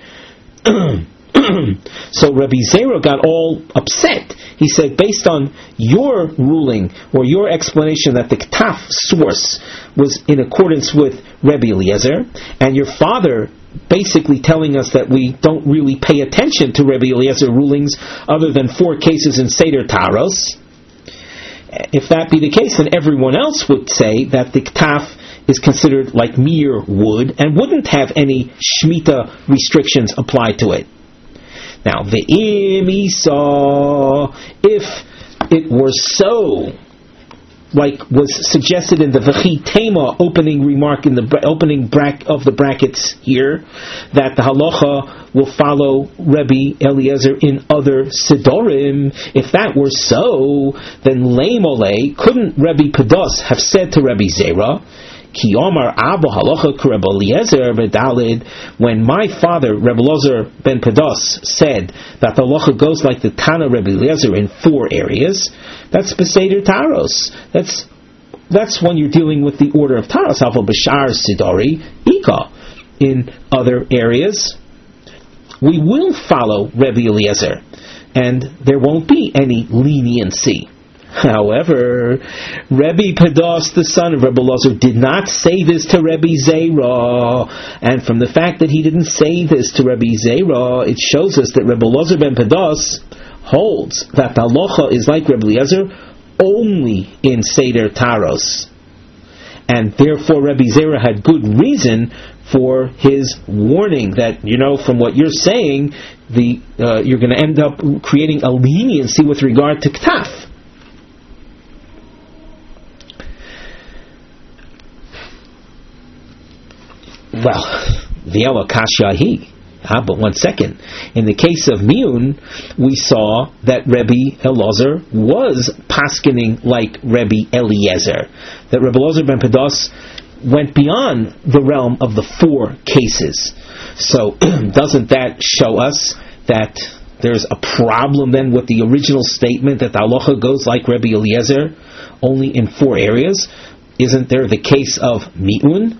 So Rabbi Zera got all upset. He said, based on your ruling or your explanation that the Ktaf source was in accordance with Rabbi Eliezer, and your father basically telling us that we don't really pay attention to Rabbi Eliezer rulings other than 4 cases in Seder Taros, if that be the case, then everyone else would say that the Ktaf is considered like mere wood and wouldn't have any Shemitah restrictions applied to it. Now, ve'im isa, if it were so, like was suggested in the V'chi Tema opening remark in the opening of the brackets here, that the halacha will follow Rabbi Eliezer in other Sidorim, if that were so, then Leimole, couldn't Rabbi Pedos have said to Rabbi Zera, Ki Omar Abba Halacha Rabbi Eliezer Bedalid, when my father Rabbi Eliezer ben Pedos said that the halacha goes like the Tana Rabbi Eliezer in 4 areas, that's Beseder Taros. That's when you're dealing with the order of Taros. Alpha Bashar Sidori Ika. In other areas, we will follow Rabbi Eliezer, and there won't be any leniency. However, Rabbi Pedos, the son of Rabbi Eliezer, did not say this to Rabbi Zera, and from the fact that he didn't say this to Rabbi Zera, it shows us that Rabbi Eliezer ben Pedos holds that the halacha is like Rabbi Eliezer only in Seder Taros, and therefore Rabbi Zera had good reason for his warning that, from what you're saying, you're going to end up creating a leniency with regard to Ktaf. Well, V'ela Kashahi. But one second. In the case of Miun, we saw that Rabbi Elazar was paskening like Rabbi Eliezer. That Rabbi Elazar ben Pedos went beyond the realm of the 4 cases. So, doesn't that show us that there's a problem then with the original statement that the halacha goes like Rabbi Eliezer only in 4 areas? Isn't there the case of Miun?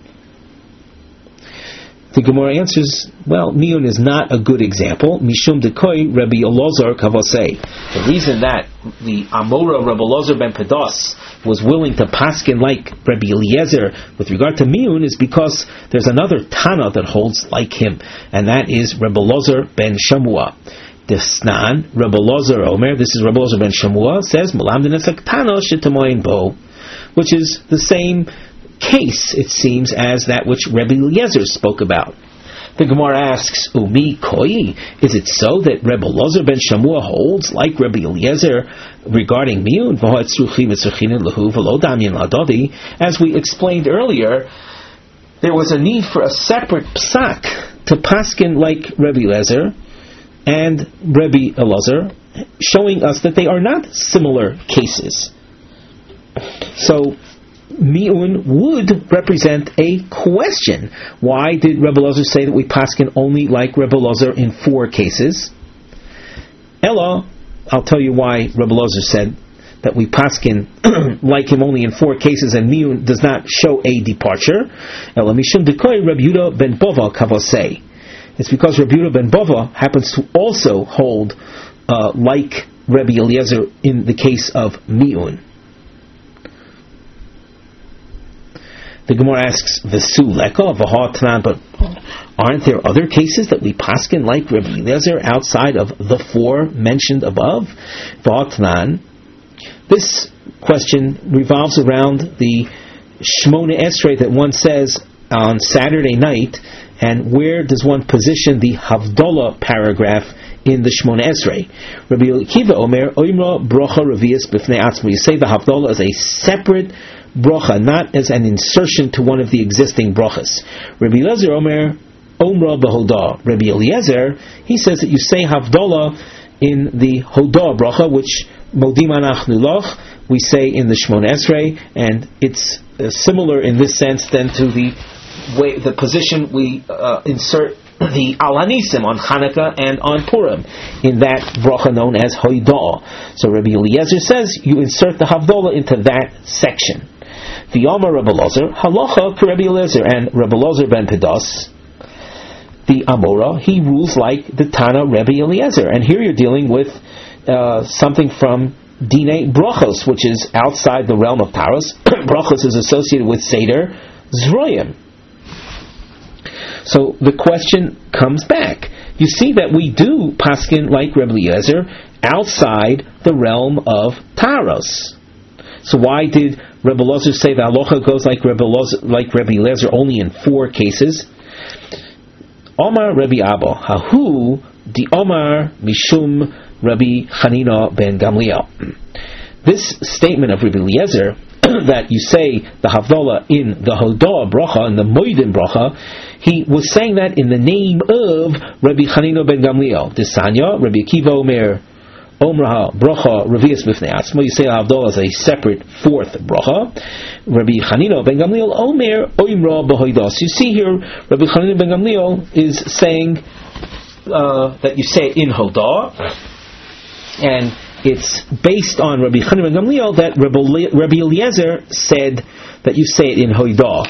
The Gemara answers, well, Miun is not a good example. Mishum dekoi Rabbi Elazar kavasei. The reason that the Amora Rabbi Elazar ben Pedos was willing to paskin like Rabbi Eliezer with regard to Miun is because there's another Tana that holds like him, and that is Rabbi Elazar ben Shamua. Desnan Rabbi Elazar Omer. This is Rabbi Elazar ben Shamua says Malamdin Tana shetamoyin bo, which is the same case, it seems, as that which Rabbi Eliezer spoke about. The Gemara asks, Umi koi, is it so that Rabbi Elazar ben Shamua holds like Rabbi Eliezer regarding Miun? As we explained earlier, there was a need for a separate psak to paskin like Rabbi Eliezer and Rabbi Elazar, showing us that they are not similar cases. So Mi'un would represent a question. Why did Rebbe Elazar say that we paskin only like Rebbe Elazar in 4 cases? Ella, I'll tell you why Rebbe Elazar said that we paskin like him only in 4 cases, and Mi'un does not show a departure. Ella mishum dekoi Reb Yehuda ben Bova kavosei. It's because Reb Yehuda ben Bova happens to also hold like Rabbi Eliezer in the case of Mi'un. The Gemara asks, V'su leka v'ha'tnan, but aren't there other cases that we paskin like Rabbi Eliezer outside of the 4 mentioned above? V'ha'tnan. This question revolves around the Shmona Esrei that one says on Saturday night, and where does one position the Havdalah paragraph in the Shmona Esrei? Rabbi Akiva Omer, Oimra brocha revius b'fnei atzmo. You say the Havdalah is a separate brocha, not as an insertion to one of the existing brochas. Rabbi Eliezer Omer, Omra b'hodah. Rabbi Eliezer, he says that you say Havdalah in the Hodah bracha, which Modim Anachnu Loch, we say in the Shmona Esrei, and it's similar in this sense then to the position we insert the Al Hanisim on Chanukah and on Purim in that bracha known as Hodah. So Rabbi Eliezer says you insert the Havdalah into that section. The Amar Rabbi Elazar halacha Rabbi Eliezer, and Rabbi Elazar ben Pedas, the Amora, he rules like the Tana Rabbi Eliezer, and here you're dealing with something from Dinei Brachos, which is outside the realm of Taros. Brachos is associated with Seder Zroyim. So the question comes back. You see that we do paskin like Rabbi Eliezer outside the realm of Taros. So why did Rabbi Elazar say that halacha goes like Rabbi Eliezer only in 4 cases? Omar Rabbi Abba, Hahu di Omar Mishum Rabbi Chanina ben Gamliel. This statement of Rabbi Eliezer that you say the Havdalah in the Hodah bracha, in the Moedim bracha, he was saying that in the name of Rabbi Chanina ben Gamliel. Desanya, Rabbi Akiva Omer, Omraha bracha revius b'fnei atzmo. You say Havdalah as a separate 4th bracha. Rabbi Chanina ben Gamliel Omer Oimra b'hoidas. You see here, Rabbi Chanina ben Gamliel is saying that you say it in Hodah, and it's based on Rabbi Chanina ben Gamliel that Rabbi Eliezer said that you say it in Hodah.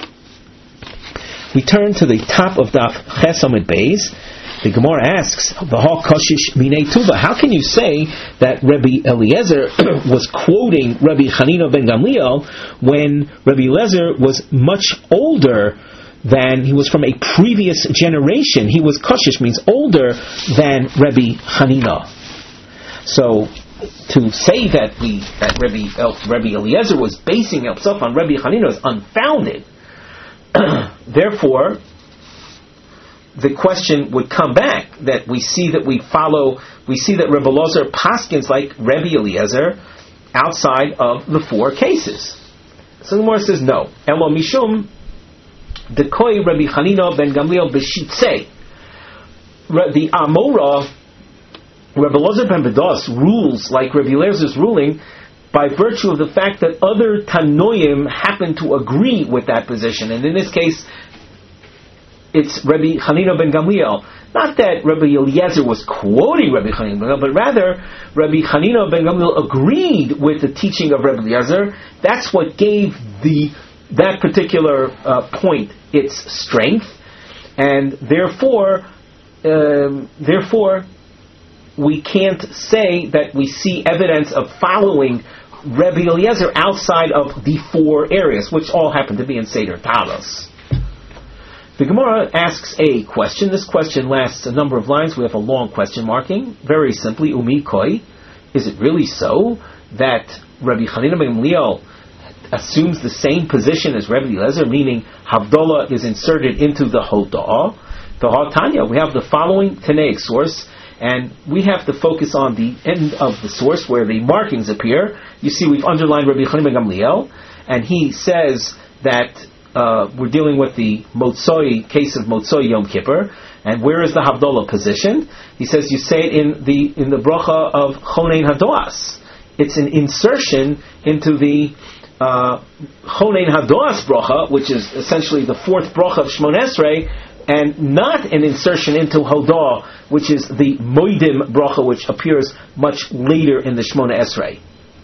We turn to the top of Daf Ches Amud Beis. The Gemara asks, "V'ha kashish minei tuva." How can you say that Rabbi Eliezer was quoting Rabbi Chanina ben Gamliel when Rabbi Eliezer was much older than, he was from a previous generation? He was kashish, means older than Rabbi Chanina. So to say that Rabbi Eliezer was basing himself on Rabbi Chanina is unfounded. Therefore, the question would come back that we see that Rabbi Elazar paskins like Rabbi Eliezer outside of the 4 cases. So the Gemara says no. Elo mishum dekoi Rabbi Chanina ben Gamliel b'shitzei. The Amora, Rabbi Elazar ben Pedas, rules like Rabbi Eliezer's ruling by virtue of the fact that other Tanoim happen to agree with that position. And in this case, it's Rabbi Chanina ben Gamliel. Not that Rabbi Eliezer was quoting Rabbi Chanina ben Gamliel, but rather Rabbi Chanina ben Gamliel agreed with the teaching of Rabbi Eliezer. That's what gave that particular point its strength, and therefore we can't say that we see evidence of following Rabbi Eliezer outside of the 4 areas, which all happen to be in Seder Taros. The Gemara asks a question. This question lasts a number of lines. We have a long question marking. Very simply, Umi Koi, is it really so that Rabbi Chanina ben Gamliel assumes the same position as Rabbi Eliezer, meaning Havdalah is inserted into the Hodah? The Tanya, we have the following Tanaic source, and we have to focus on the end of the source where the markings appear. You see, we've underlined Rabbi Chanina ben Gamliel, and he says that we're dealing with the case of Motzoi Yom Kippur, and where is the Havdalah positioned? He says you say it in the bracha of Chonein Hadoas. It's an insertion into the Chonein Hadoas bracha, which is essentially the 4th bracha of Shmona Esrei, and not an insertion into Hodah, which is the Moedim bracha, which appears much later in the Shmona Esrei.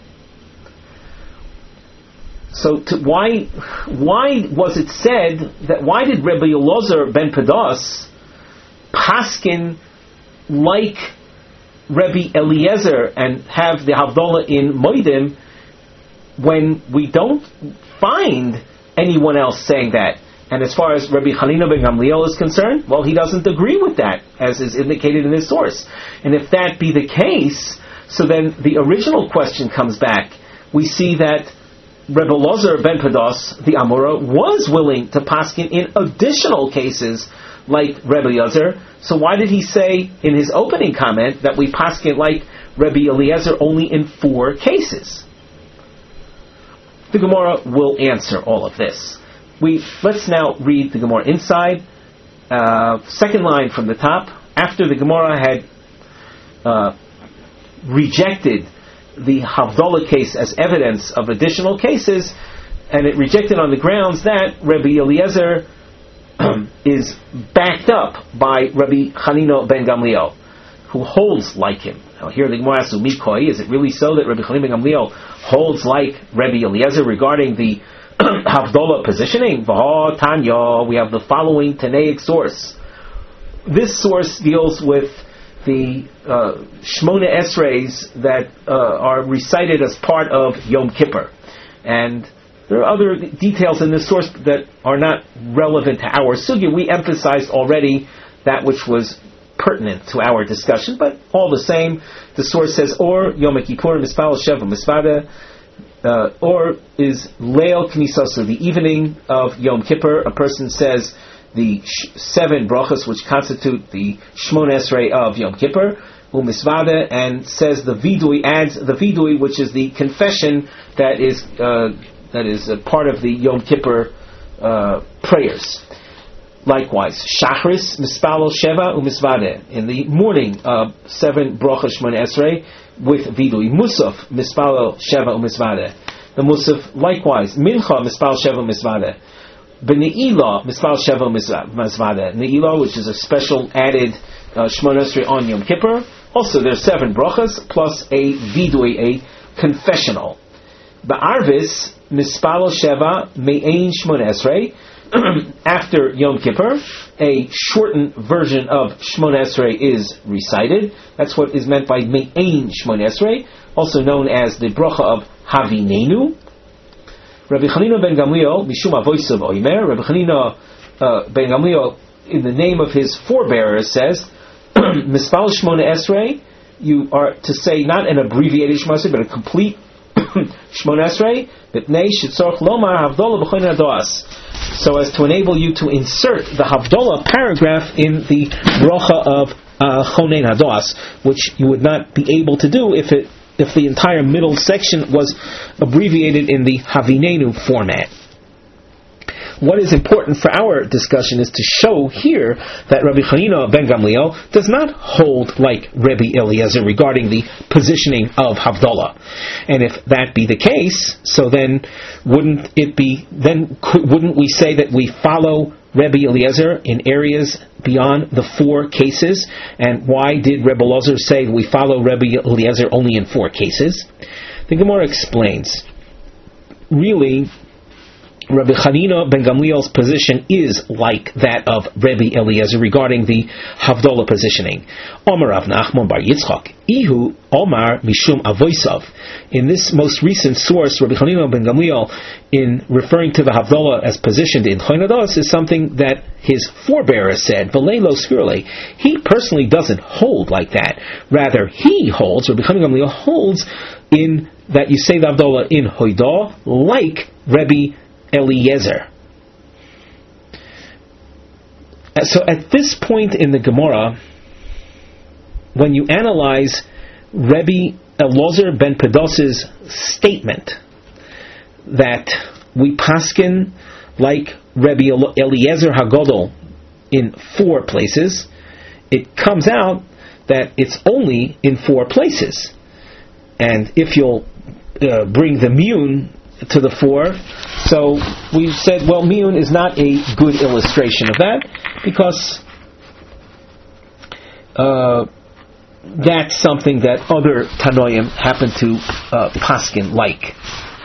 So why was it said that, why did Rabbi Elazar ben Pedas paskin like Rabbi Eliezer and have the Havdalah in Moedim when we don't find anyone else saying that? And as far as Rabbi Chanina ben Gamliel is concerned, well, he doesn't agree with that, as is indicated in this source. And if that be the case, so then the original question comes back. We see that Rabbi Elazar ben Pedas, the Amora, was willing to paskin in additional cases like Rabbi Eliezer. So why did he say in his opening comment that we paskin like Rabbi Eliezer only in 4 cases? The Gemara will answer all of this. Let's now read the Gemara inside. second line from the top, after the Gemara had rejected the Havdalah case as evidence of additional cases, and it rejected on the grounds that Rabbi Eliezer is backed up by Rabbi Chanina ben Gamliel, who holds like him. Now here the Gemara asks, Mikoi, is it really so that Rabbi Chanina ben Gamliel holds like Rabbi Eliezer regarding the Havdalah positioning? V'ha Tanya, we have the following Tanaic source. This source deals with the Shmona Esreis that are recited as part of Yom Kippur. And there are other details in this source that are not relevant to our sugya. We emphasized already that which was pertinent to our discussion, but all the same, the source says, or Yom Kippur Mispal Sheva Misvada, or is Leil Knisasu, the evening of Yom Kippur. A person says the 7 brachas which constitute the Shmona Esrei of Yom Kippur, Umisvada, and says the vidui, adds the vidui, which is the confession that is a part of the Yom Kippur prayers. Likewise, Shachris Mispalo Sheva Umisvada, in the morning of 7 brachas Shmona Esrei with vidui. Musaf Mispalo Sheva Umisvada, the Musaf likewise. Mincha Mispalo Sheva Umisvada. B'ne'ilah Mispal Sheva Mizvada. Ne'ilah, which is a special added Shmona Esrei on Yom Kippur. Also, there's 7 brachas plus a vidui, a confessional. Ba'arvis Mispal Sheva Me'ein Shmona Esrei. After Yom Kippur, a shortened version of Shmona Esrei is recited. That's what is meant by Me'ein Shmona Esrei, also known as the bracha of Havinenu. Rabbi Chanina ben Gamliel, Mishum Avoisav Oimer, Rabbi Chanina ben Gamliel, in the name of his forebearers, says, Mispal Shmona Esrei, you are to say not an abbreviated Shmona Esrei, but a complete Shmona Esrei, B'pnei Shetzorch Lomar Havdalah B'choin Hadoas, so as to enable you to insert the Havdalah paragraph in the bracha of Chonein Hadoas, which you would not be able to do if the entire middle section was abbreviated in the Havinenu format. What is important for our discussion is to show here that Rabbi Chanina ben Gamliel does not hold like Rabbi Eliezer regarding the positioning of Havdalah. And if that be the case, so then wouldn't we say that we follow Rabbi Eliezer in areas beyond the 4 cases? And why did Rabbi Eliezer say we follow Rabbi Eliezer only in 4 cases? The Gemara explains, really, Rabbi Chanina ben Gamliel's position is like that of Rabbi Eliezer regarding the Havdalah positioning. Omar Rav Nachman bar Yitzchak, Ihu Omar Mishum Avoisav. In this most recent source, Rabbi Chanina ben Gamliel, in referring to the Havdalah as positioned in Chonein Hadoas, is something that his forebearer said, V'leilo Svirle. He personally doesn't hold like that. Rather, he holds, Rabbi Chanina ben Gamliel holds, in that you say the Havdalah in Hoidah like Rabbi Eliezer. So at this point in the Gemara, when you analyze Rabbi Elazar ben Pedos's statement that we paskin like Rabbi Eliezer Hagadol in 4 places, it comes out that it's only in 4 places. And if you'll bring the miyun to the 4, so we've said, well, miyun is not a good illustration of that, because that's something that other Tanoim happen to paskin like.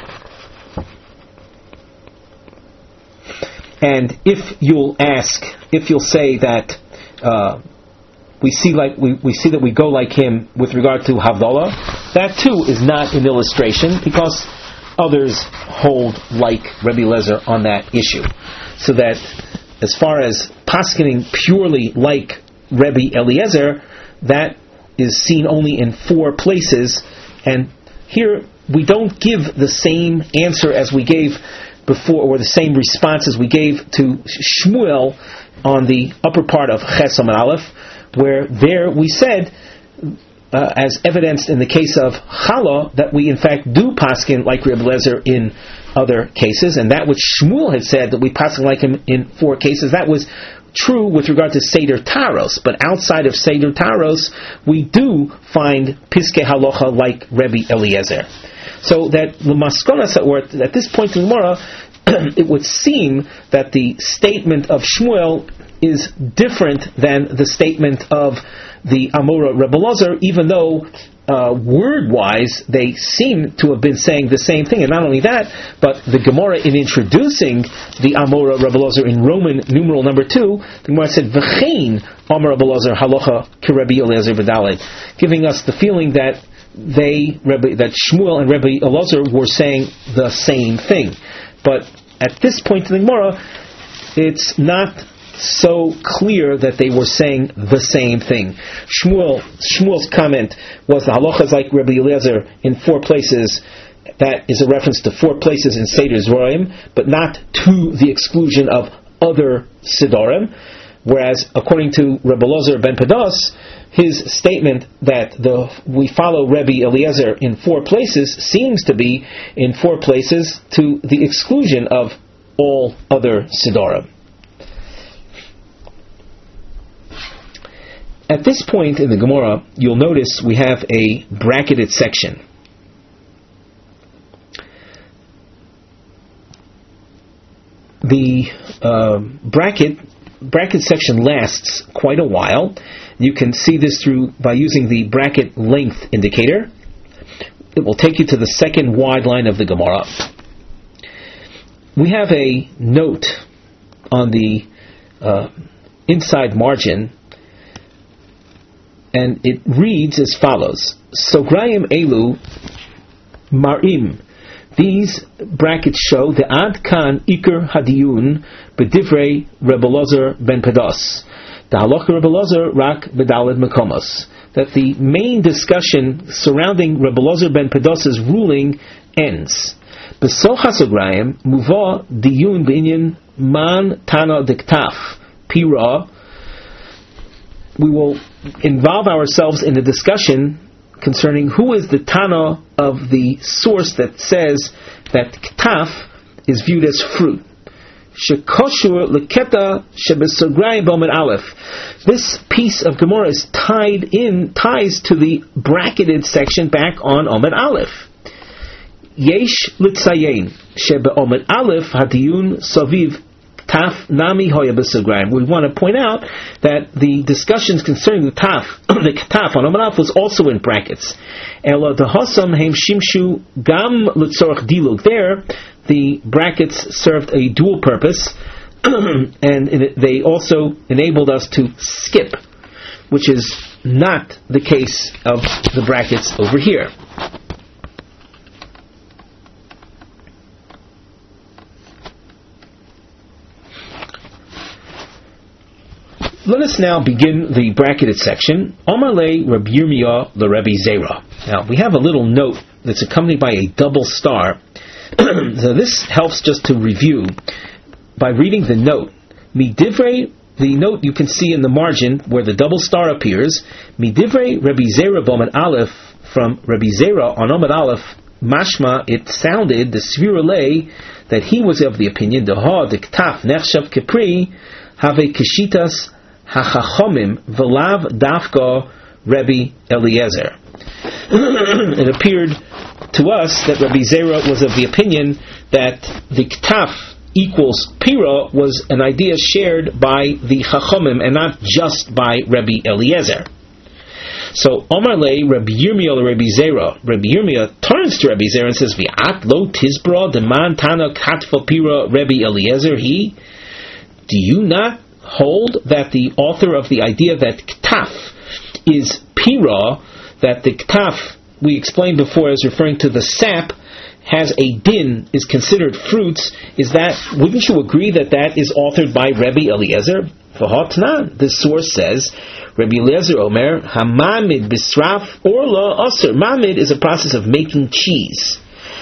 And if you'll say that we see that we go like him with regard to Havdalah, that too is not an illustration, because others hold like Rabbi Eliezer on that issue. So that as far as paskening purely like Rabbi Eliezer, that is seen only in 4 places, and here we don't give the same answer as we gave before, or the same response as we gave to Shmuel on the upper part of Ches Amud Aleph, where there we said, as evidenced in the case of Chala, that we in fact do paskin like Rabbi Eliezer in other cases, and that which Shmuel had said that we paskin like him in 4 cases, that was true with regard to Seder Taros, but outside of Seder Taros, we do find Piskei Halacha like Rebbe Eliezer. So that L'maskonas, or at this point in the Gemara, it would seem that the statement of Shmuel is different than the statement of the Amora Rebbe Elazar, even though word-wise they seem to have been saying the same thing. And not only that, but the Gemara, in introducing the Amora Rebbe Elazar in Roman numeral number 2, the Gemara said, V'chein Amora Rebbe Elazar halacha kiRebbe Eliezer b'daled, giving us the feeling that that Shmuel and Rebbe Elazar were saying the same thing. But at this point in the Gemara, it's not so clear that they were saying the same thing. Shmuel's comment was the halacha is like Rebbe Eliezer in 4 places. That is a reference to 4 places in Seder Zoroim, but not to the exclusion of other Sidorim. Whereas, according to Rebbe Elazar ben Pados, his statement that we follow Rebbe Eliezer in 4 places seems to be in 4 places to the exclusion of all other Sidorim. At this point in the Gemara, you'll notice we have a bracketed section. The bracket section lasts quite a while. You can see this by using the bracket length indicator. It will take you to the second wide line of the Gemara. We have a note on the inside margin, and it reads as follows: Sograyim elu marim. These brackets show the ad kan ikar hadiyun b'divrei Rebbe Elazar ben Pados. The halacha Rebbe Elazar rak b'daled mekomos. That the main discussion surrounding Rebbe Elazar ben Pados' ruling ends. B'soch hasograyim muva diyun b'inyan man tana diktaf pira. We will involve ourselves in a discussion concerning who is the Tana of the source that says that Ktaf is viewed as fruit. Shekoshur leketa shebesograyim b'omer aleph. This piece of Gemara is ties to the bracketed section back on Omer Aleph. Yesh litzayin shebeomer Aleph hadiyun saviv Taf nami hoya b'sograyim. We want to point out that the discussions concerning the Ktaf on Omer Aleph was also in brackets. Ela dehosam heim shimshu gam l'tzorach dilug. There, the brackets served a dual purpose, and they also enabled us to skip, which is not the case of the brackets over here. Let us now begin the bracketed section. Omar le Rabbi Yirmiyah le Rabbi Zera. Now, we have a little note that's accompanied by a double star. So this helps just to review by reading the note. Midivrei, the note you can see in the margin where the double star appears. Midivrei Rabbi Zera b'Omer Aleph, from Rabbi Zera on Omer Aleph, mashma, it sounded, the Svira lay, that he was of the opinion, the Ktaf nechshav kepri, have keshitas hachachomim v'lav dafka Rebbe Eliezer. It appeared to us that Rabbi Zera was of the opinion that the Ktaf equals Pira was an idea shared by the Chachomim and not just by Rabbi Eliezer. So Omar le Rabbi Yirmiyah Rabbi Zera. Rabbi Yirmiyah turns to Rabbi Zera and says, "V'at lo tizbra deman tana katfa Pira Rabbi Eliezer he." Do you not hold that the author of the idea that Ktaf is Pira, that the Ktaf, we explained before as referring to the sap, has a din, is considered fruits, wouldn't you agree that is authored by Rabbi Eliezer? V'hotnan, the source says, Rabbi Eliezer Omer, Hamamid bisraf orla aser. Mamid is a process of making cheese.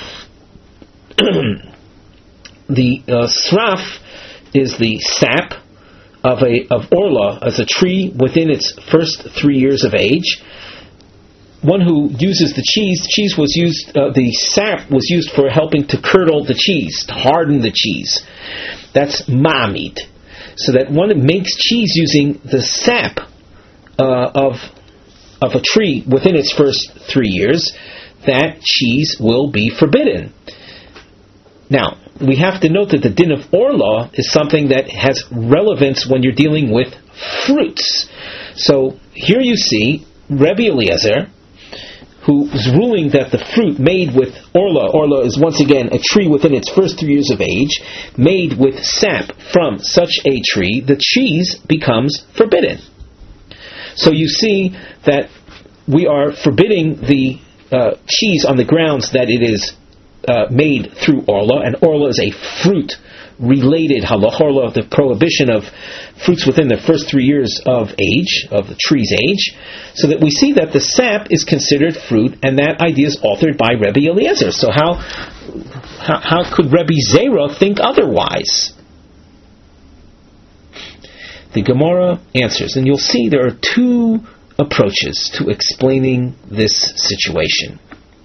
The sraf is the sap of orla, as a tree within its first 3 years of age. One who uses the cheese was used, the sap was used for helping to curdle the cheese, to harden the cheese. That's mamid. so that one makes cheese using the sap of a tree within its first 3 years, that cheese will be forbidden. Now, we have to note that the din of Orla is something that has relevance when you're dealing with fruits. So here you see Rabbi Eliezer, who's ruling that the fruit made with Orla is once again a tree within its first 3 years of age, made with sap from such a tree, the cheese becomes forbidden. So you see that we are forbidding the cheese on the grounds that it is made through Orla, and Orla is a fruit-related halach. Orla, the prohibition of fruits within the first 3 years of age, of the tree's age, so that we see that the sap is considered fruit, and that idea is authored by Rabbi Eliezer. So how could Rabbi Zera think otherwise? The Gemara answers, and you'll see there are two approaches to explaining this situation.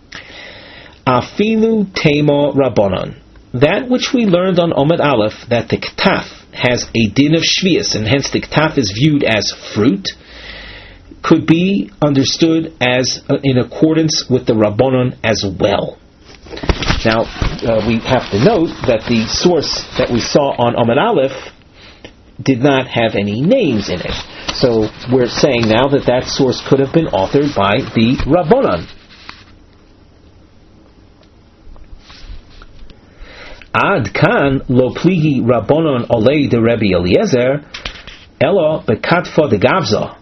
Afilu Tema Rabbanon, that which we learned on Omid Aleph, that the Ktaf has a din of Shvius, and hence the Ktaf is viewed as fruit, could be understood as in accordance with the Rabbanon as well. Now, we have to note that the source that we saw on Omid Aleph did not have any names in it. So we're saying now that source could have been authored by the Rabbanon. Ad kan lo pligi Rabbanon olei de Rabbi Eliezer elo bekatfa de gavza.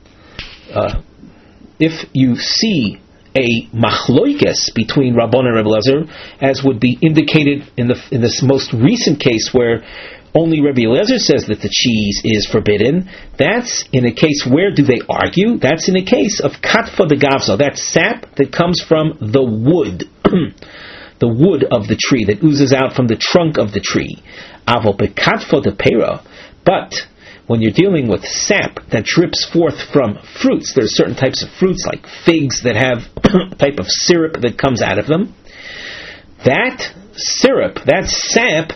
If you see a machloikes between Rabbanon and Rabbi Eliezer, as would be indicated in this most recent case where only Rabbi Eliezer says that the cheese is forbidden, that's in a case where do they argue? That's in a case of katfa de gavza, that's sap that comes from the wood, the wood of the tree that oozes out from the trunk of the tree. Avo bekatfa de pera, but when you're dealing with sap that drips forth from fruits, there are certain types of fruits like figs that have a type of syrup that comes out of them. That syrup, that sap,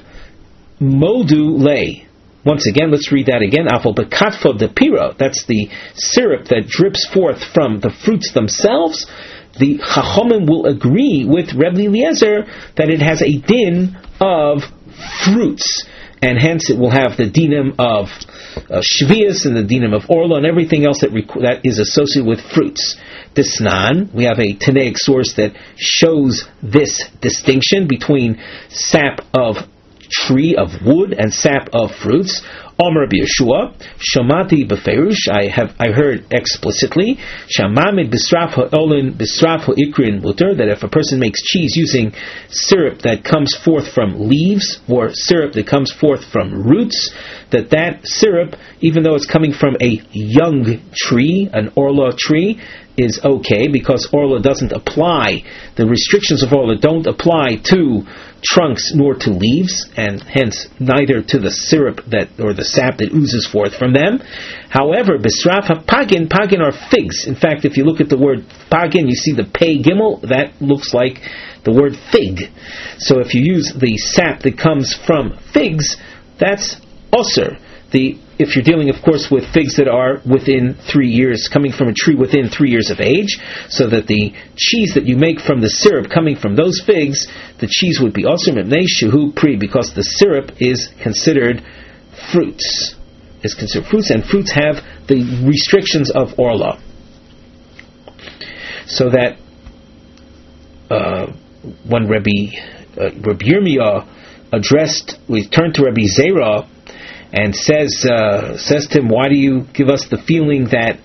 modu lay. Once again, let's read that again. Afal bekatfa de pira. That's the syrup that drips forth from the fruits themselves. The Chachomim will agree with Rabbi Eliezer that it has a din of fruits, and hence it will have the dinim of shvius and the dinim of orla and everything else that is associated with fruits. Disnan, we have a Tanaic source that shows this distinction between sap of tree of wood and sap of fruits. Omer Rabbi Yeshua, Shamati beferish, I heard explicitly, Shamamid bisraf ha'olin bisraf ha'ikrin muter, that if a person makes cheese using syrup that comes forth from leaves or syrup that comes forth from roots, that syrup, even though it's coming from a young tree, an orla tree, is okay, because orla doesn't apply, the restrictions of orla don't apply to trunks nor to leaves, and hence neither to the syrup or the sap that oozes forth from them. However, bisraf pagin are figs. In fact, if you look at the word pagin, you see the pei gimel, that looks like the word fig. So if you use the sap that comes from figs, that's osir. If you're dealing, of course, with figs that are within 3 years, coming from a tree within 3 years of age, so that the cheese that you make from the syrup coming from those figs, the cheese would be osir mipnei shehu pri, because the syrup is considered fruits. And fruits have the restrictions of orla. So that when Rabbi Yirmiyah we turned to Rabbi Zera and says to him, why do you give us the feeling that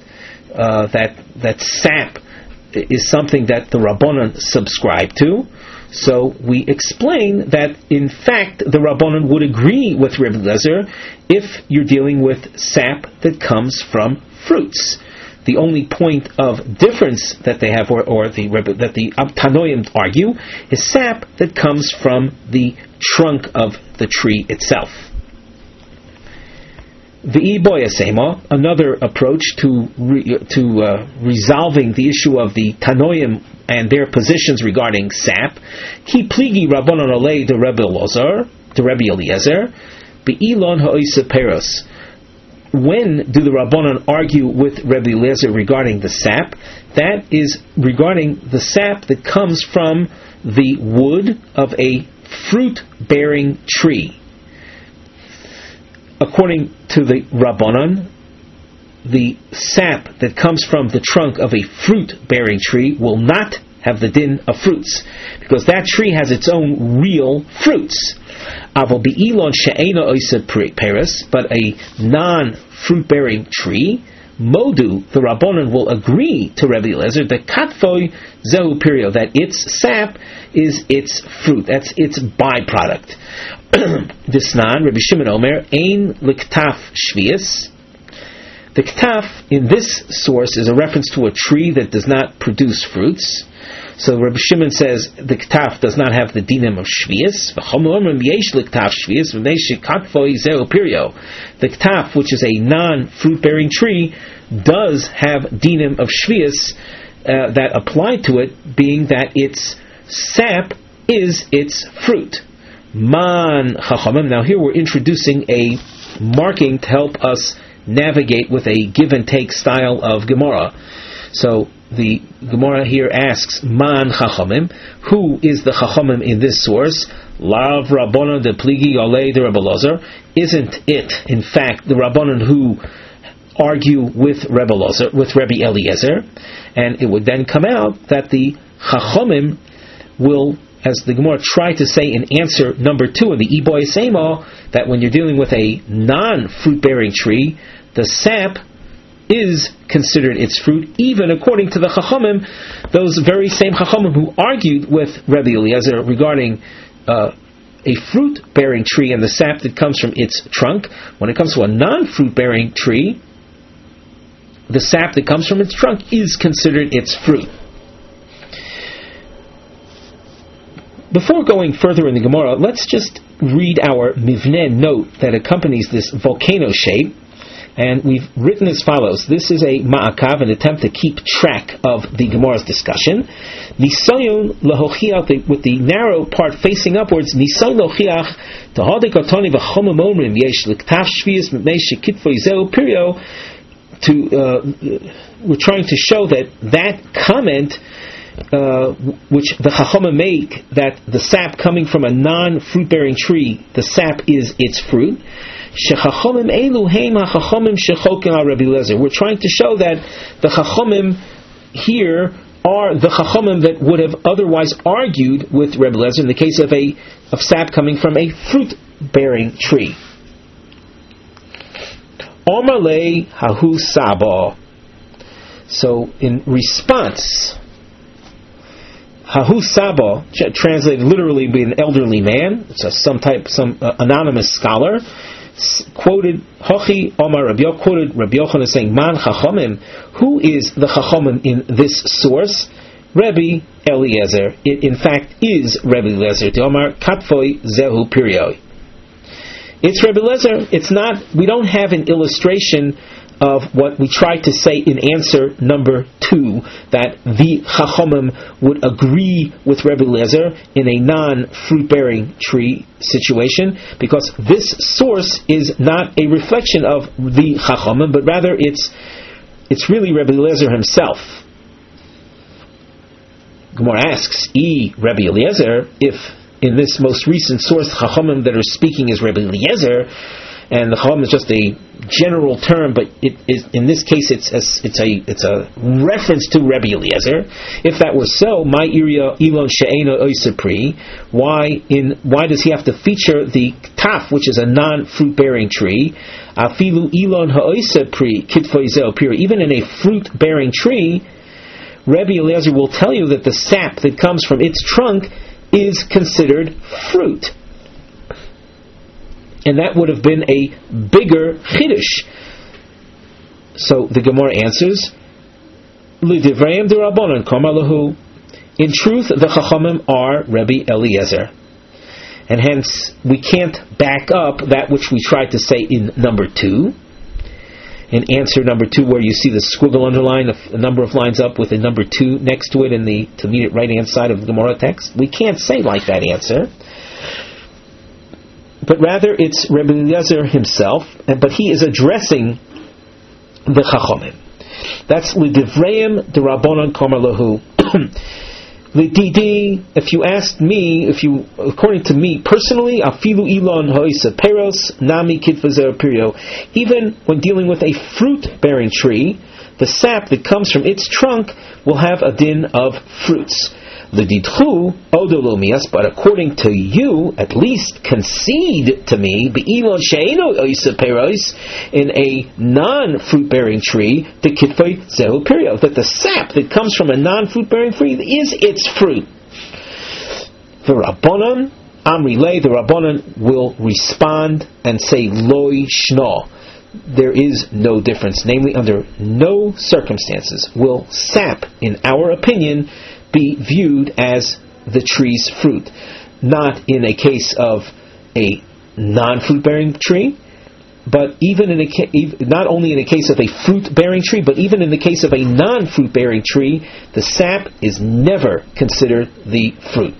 sap is something that the Rabbanon subscribe to? So we explain that in fact the Rabbanon would agree with Rabbi Eliezer if you're dealing with sap that comes from fruits. The only point of difference that they have, that the Tanoim argue, is sap that comes from the trunk of the tree itself. The Iboyasema, another approach to resolving the issue of the Tanoim and their positions regarding sap, ki pligi Rabbanon olei de Rabbi Eliezer, be'ilon ha'isa peros. When do the Rabbanon argue with Rabbi Eliezer regarding the sap? That is regarding the sap that comes from the wood of a fruit-bearing tree. According to the Rabbanon, the sap that comes from the trunk of a fruit-bearing tree will not have the din of fruits, because that tree has its own real fruits. Aval be'ilon she'ena oisa peres, but a non-fruit-bearing tree, modu, the Rabbanon will agree to Rabbi Eliezer, the katfoy zehu pirio, that its sap is its fruit, that's its byproduct. Disnan, Rabbi Shimon Omer, ein liktaf shvius. The ktaf in this source is a reference to a tree that does not produce fruits. So Rabbi Shimon says the ktaf does not have the dinim of shvius. The ktaf, which is a non-fruit-bearing tree, does have dinim of shvius that apply to it, being that its sap is its fruit. Man chachamim. Now here we're introducing a marking to help us navigate with a give and take style of Gemara. So the Gemara here asks, Man chachamim, who is the chachamim in this source? Lav Rabbanon de pligi olei de Rabbi Elazar. Isn't it, in fact, the Rabbanon who argue with Rabbi Eliezer? And it would then come out that the chachamim will, as the Gemara tried to say in answer number 2 in the Iboy Sema, that when you're dealing with a non-fruit-bearing tree, the sap is considered its fruit, even according to the Chachamim, those very same Chachamim who argued with Rabbi Eliezer regarding a fruit-bearing tree and the sap that comes from its trunk. When it comes to a non-fruit-bearing tree, the sap that comes from its trunk is considered its fruit. Before going further in the Gemara, let's just read our Mivneh note that accompanies this volcano shape. And we've written as follows. This is a ma'akav, an attempt to keep track of the Gemara's discussion. Nisayon lahochiach, with the narrow part facing upwards. Nisayon lahochiach tahadik otoni v'chomim omrim yesh l'ktaf shvius mipnei shekitvo yizeu pirio. We're trying to show that comment, which the Chachamim make, that the sap coming from a non-fruit-bearing tree, the sap is its fruit. We're trying to show that the Chachamim here are the Chachamim that would have otherwise argued with Rebbe Eliezer in the case of sap coming from a fruit-bearing tree. Omarle hahu saba. So in response, hahu saba, translated literally by an elderly man, it's some anonymous scholar, quoted Hachi Omar Rabbi Yochanan, quoted Rabbi Yochanan saying, Man Chachamim, who is the Chachamim in this source? Rabbi Eliezer. It in fact is Rabbi Eliezer. To Omar Katfoi Zehu Pirioi. It's Rabbi Eliezer. It's not. We don't have an illustration of what we tried to say in answer number 2, that the Chachamim would agree with Rebbe Eliezer in a non-fruit-bearing tree situation, because this source is not a reflection of the Chachamim, but rather it's really Rebbe Eliezer himself. Gemara asks, Rebbe Eliezer, if in this most recent source Chachamim that are speaking is Rebbe Eliezer, and the Chachamim is just a general term, but it is, in this case it's a reference to Rebbe Eliezer. If that was so, my iria ilon she'ena oisapri, why does he have to feature the taf, which is a non-fruit bearing tree? Afilu ilon ha'oisapri kitfo izel pira. Even in a fruit bearing tree, Rebbe Eliezer will tell you that the sap that comes from its trunk is considered fruit. And that would have been a bigger chiddush. So the Gemara answers, L'divrayim d'Rabbanan kama lahu. In truth, the Chachamim are Rebbe Eliezer. And hence, we can't back up that which we tried to say in number 2. In answer number 2, where you see the squiggle underline a number of lines up with a number 2 next to it in the immediate right-hand side of the Gemara text. We can't say like that answer. but rather it's Rebbe Eliezer himself, but he is addressing the Chachomim. That's L'Divreim D'Rabbanan Komer Lahu. L'Didi, if you asked me, according to me personally, Afilu Ilon Hoisa Peros Nami Kitvazer Pirio, even when dealing with a fruit-bearing tree, the sap that comes from its trunk will have a din of fruits. L'Didchu Odolomias, but according to you, at least concede to me, Be'ilon She'eno Hoisa Peros, in a non-fruit-bearing tree, the Kitvay Zehu Pirio, that the sap that comes from a non-fruit-bearing tree is its fruit. The Rabbanan, Amrilei, the Rabbanan will respond and say, Loi Shno. There is no difference. Namely, under no circumstances will sap, in our opinion, be viewed as the tree's fruit. Not in a case of a non-fruit-bearing tree, but even in not only in a case of a fruit-bearing tree, but even in the case of a non-fruit-bearing tree, the sap is never considered the fruit.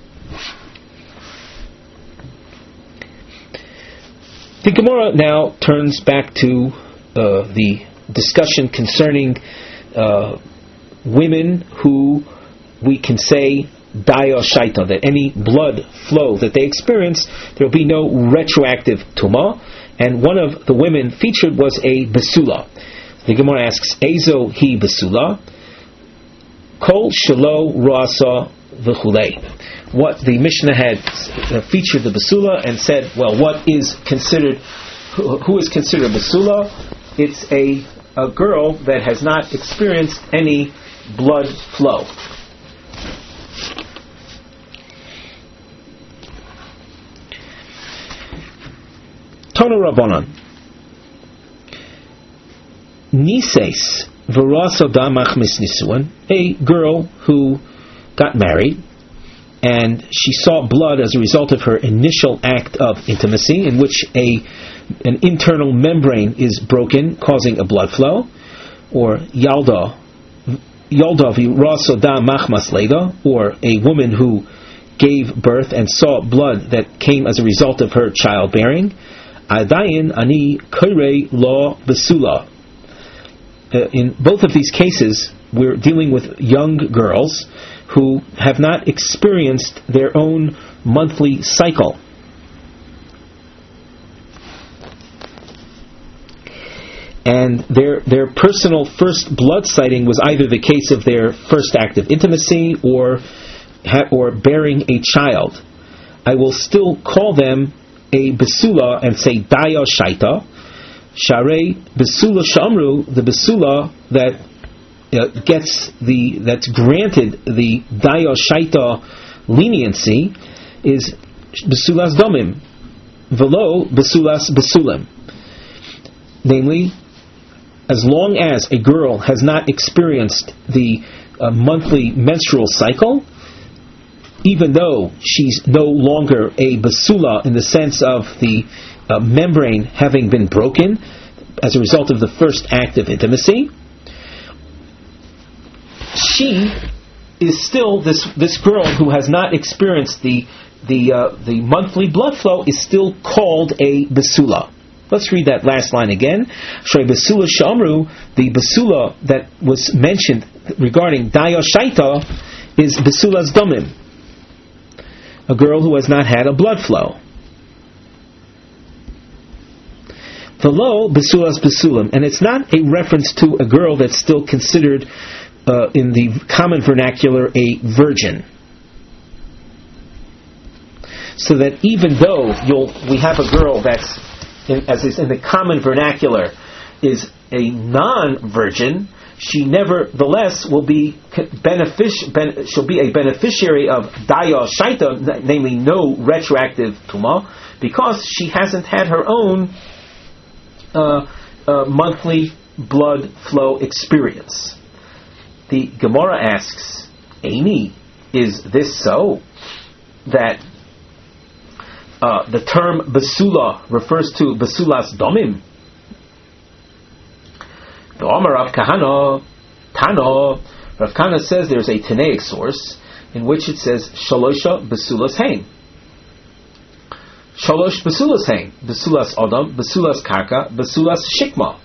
The Gemara now turns back to the discussion concerning women who we can say Daya Shaita, that any blood flow that they experience, there will be no retroactive Tumah. And one of the women featured was a Besula. The Gemara asks, Ezo hi Besula? Kol Shelo Roasa V'chulei. What the Mishnah had featured the Besula and said, well, what is considered, who is considered Besula? It's a girl that has not experienced any blood flow. Tonu Rabbanan. Nises v'rasa damachmis nisuan, a girl who got married and she saw blood as a result of her initial act of intimacy, in which an internal membrane is broken, causing a blood flow, or yalda v'rasa damachmas leda, or a woman who gave birth and saw blood that came as a result of her childbearing. Adayin ani koirei lo besula. In both of these cases, we're dealing with young girls who have not experienced their own monthly cycle. And their personal first blood sighting was either the case of their first act of intimacy or bearing a child. I will still call them a besula and say daya shaita. Sharei besula shamru, the besula that that's granted the daya shaita leniency is besulas domim, velo besulas besulim. Namely, as long as a girl has not experienced the monthly menstrual cycle, even though she's no longer a basula in the sense of the membrane having been broken as a result of the first act of intimacy, she is still this girl who has not experienced the monthly blood flow is still called a basula. Let's read that last line again. Shrei basula shamru, the basula that was mentioned regarding daya shaita is basulas domim, a girl who has not had a blood flow. Velo besulas besulim, and it's not a reference to a girl that's still considered in the common vernacular a virgin. So that even though we have a girl that's, as is in the common vernacular, is a non-virgin, she nevertheless will be she'll be a beneficiary of daya shaita, namely no retroactive tumah, because she hasn't had her own monthly blood flow experience. The Gemara asks, Eini, is this so? That the term basula refers to basulas domim? The Omar Rav Kahana, Tano, Rav Kahana says there's a Tanaic source in which it says Shalosha basulas hain. Sholosh basulas hein. Basulas Adam, basulas karka, basulas shikma.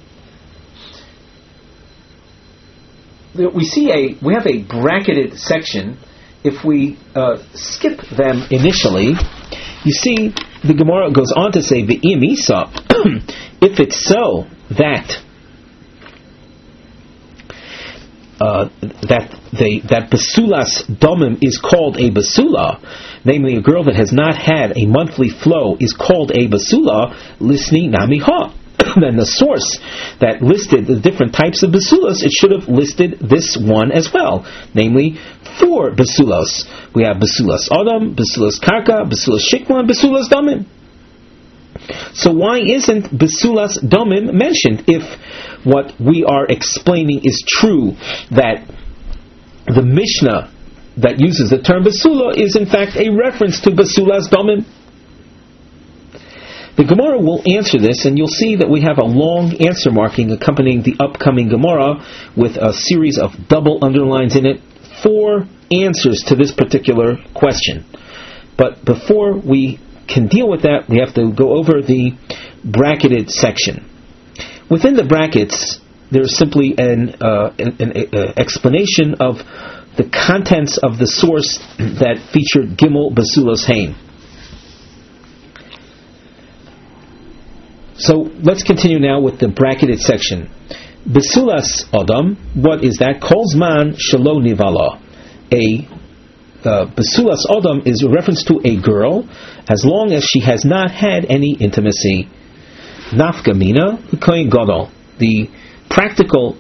We have a bracketed section. If we skip them initially, you see the Gemara goes on to say V'im Isa, if it's so that that basulas domim is called a basula, namely a girl that has not had a monthly flow is called a basula, lisni namiha. Then the source that listed the different types of basulas, it should have listed this one as well, namely 4 basulos. We have basulas adam, basulas karka, basulas shikma, and basulas domim. So why isn't basulas domim mentioned if what we are explaining is true, that the Mishnah that uses the term basula is in fact a reference to basulas domim? The Gemara will answer this, and you'll see that we have a long answer marking accompanying the upcoming Gemara with a series of double underlines in it, 4 answers to this particular question. But before we can deal with that, we have to go over the bracketed section. Within the brackets, there is simply an explanation of the contents of the source that featured Gimel Basulas Hain. So let's continue now with the bracketed section. Basulas Adam, what is that? Kol Zman Shelo Nivala. Basulas Adam is a reference to a girl as long as she has not had any intimacy. Nafka Mina, Kohen Gadol. The practical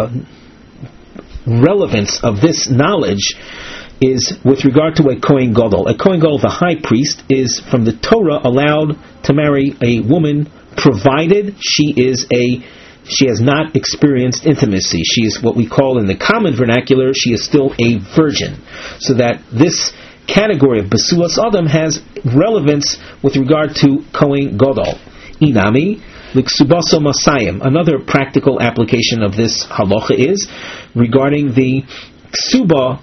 relevance of this knowledge is with regard to a Kohen Gadol. A Kohen Gadol, the high priest, is from the Torah allowed to marry a woman provided she has not experienced intimacy. She is what we call in the common vernacular, she is still a virgin. So that this category of Basulas Adam has relevance with regard to Kohen Gadol. Inami, Liksubaso Masayim. Another practical application of this halacha is regarding the ksuba,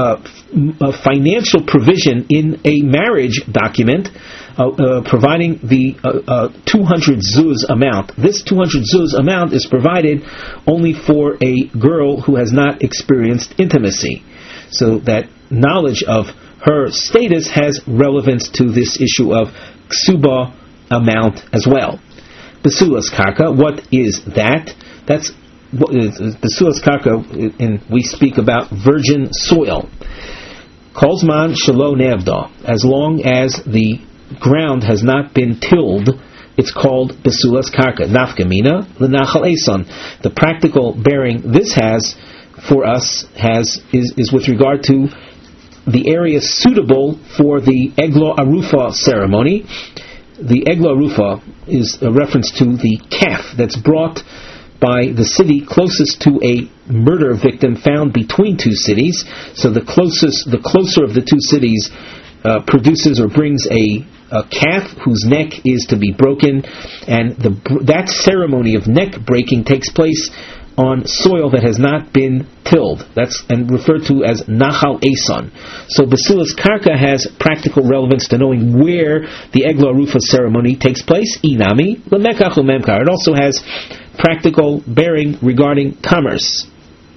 financial provision in a marriage document, providing the 200 zuz amount. This 200 zuz amount is provided only for a girl who has not experienced intimacy. So that knowledge of her status has relevance to this issue of ksuba amount as well. Basulas karka, what is that? That's Basulas karka, and we speak about virgin soil. Kolzman shelo nevda, as long as the ground has not been tilled, it's called Basulas karka. Nafkamina l'nachal eson. The practical bearing this has for us is with regard to the area suitable for the Eglo Arufa ceremony. The Eglo Arufa is a reference to the calf that's brought by the city closest to a murder victim found between 2 cities. So the closer of the 2 cities produces or brings a calf whose neck is to be broken, and that ceremony of neck breaking takes place on soil that has not been tilled. That's and referred to as Nachal Eson. So Basulas Karka has practical relevance to knowing where the Eglo Arufa ceremony takes place. Inami Lemekach Umemkar. It also has practical bearing regarding commerce.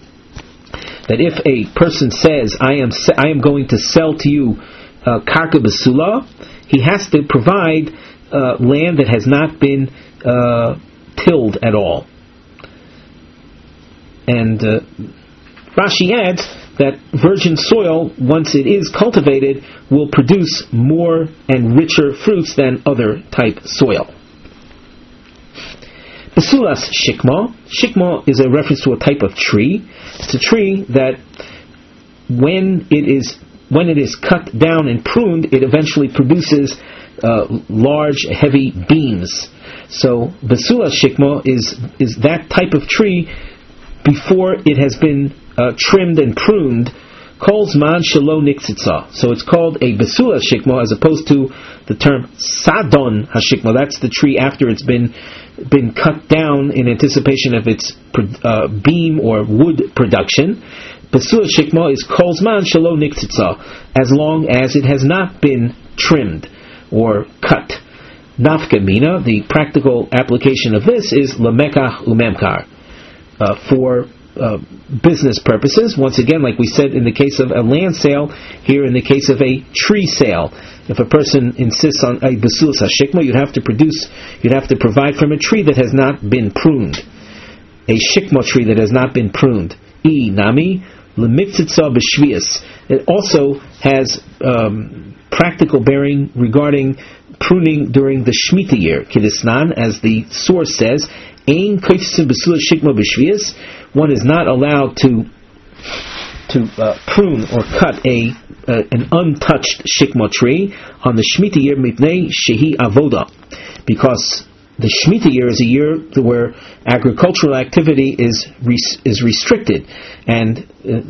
That if a person says, I am going to sell to you Karka Basula, he has to provide land that has not been tilled at all. And Rashi adds that virgin soil, once it is cultivated, will produce more and richer fruits than other type soil. Basulas shikma. Shikma is a reference to a type of tree. It's a tree that when it is cut down and pruned, it eventually produces large, heavy beams. So Basulas shikma is that type of tree before it has been trimmed and pruned. Calls man shelo niktzitza. So it's called a Basulas shikma as opposed to the term sadon hashikma. That's the tree after it's been cut down in anticipation of its beam or wood production. Basulas shikma is kol zman shelo niktzitza, as long as it has not been trimmed. or cut. Nafka mina, the practical application of this is lemekach umemkar, for business purposes. Once again, like we said in the case of a land sale, here in the case of a tree sale. If a person insists on a basulas hashikma, you'd have to provide from a tree that has not been pruned. A shikma tree that has not been pruned. Nami, lemitzitza b'shvius. It also has practical bearing regarding pruning during the Shemitah year. Kidisnan, as the source says, Ein koifsim b'sulas shikma b'shvius. One is not allowed to prune or cut an untouched shikma tree on the Shemitah year, mipnei shehi avoda, because the Shemitah year is a year where agricultural activity is restricted, and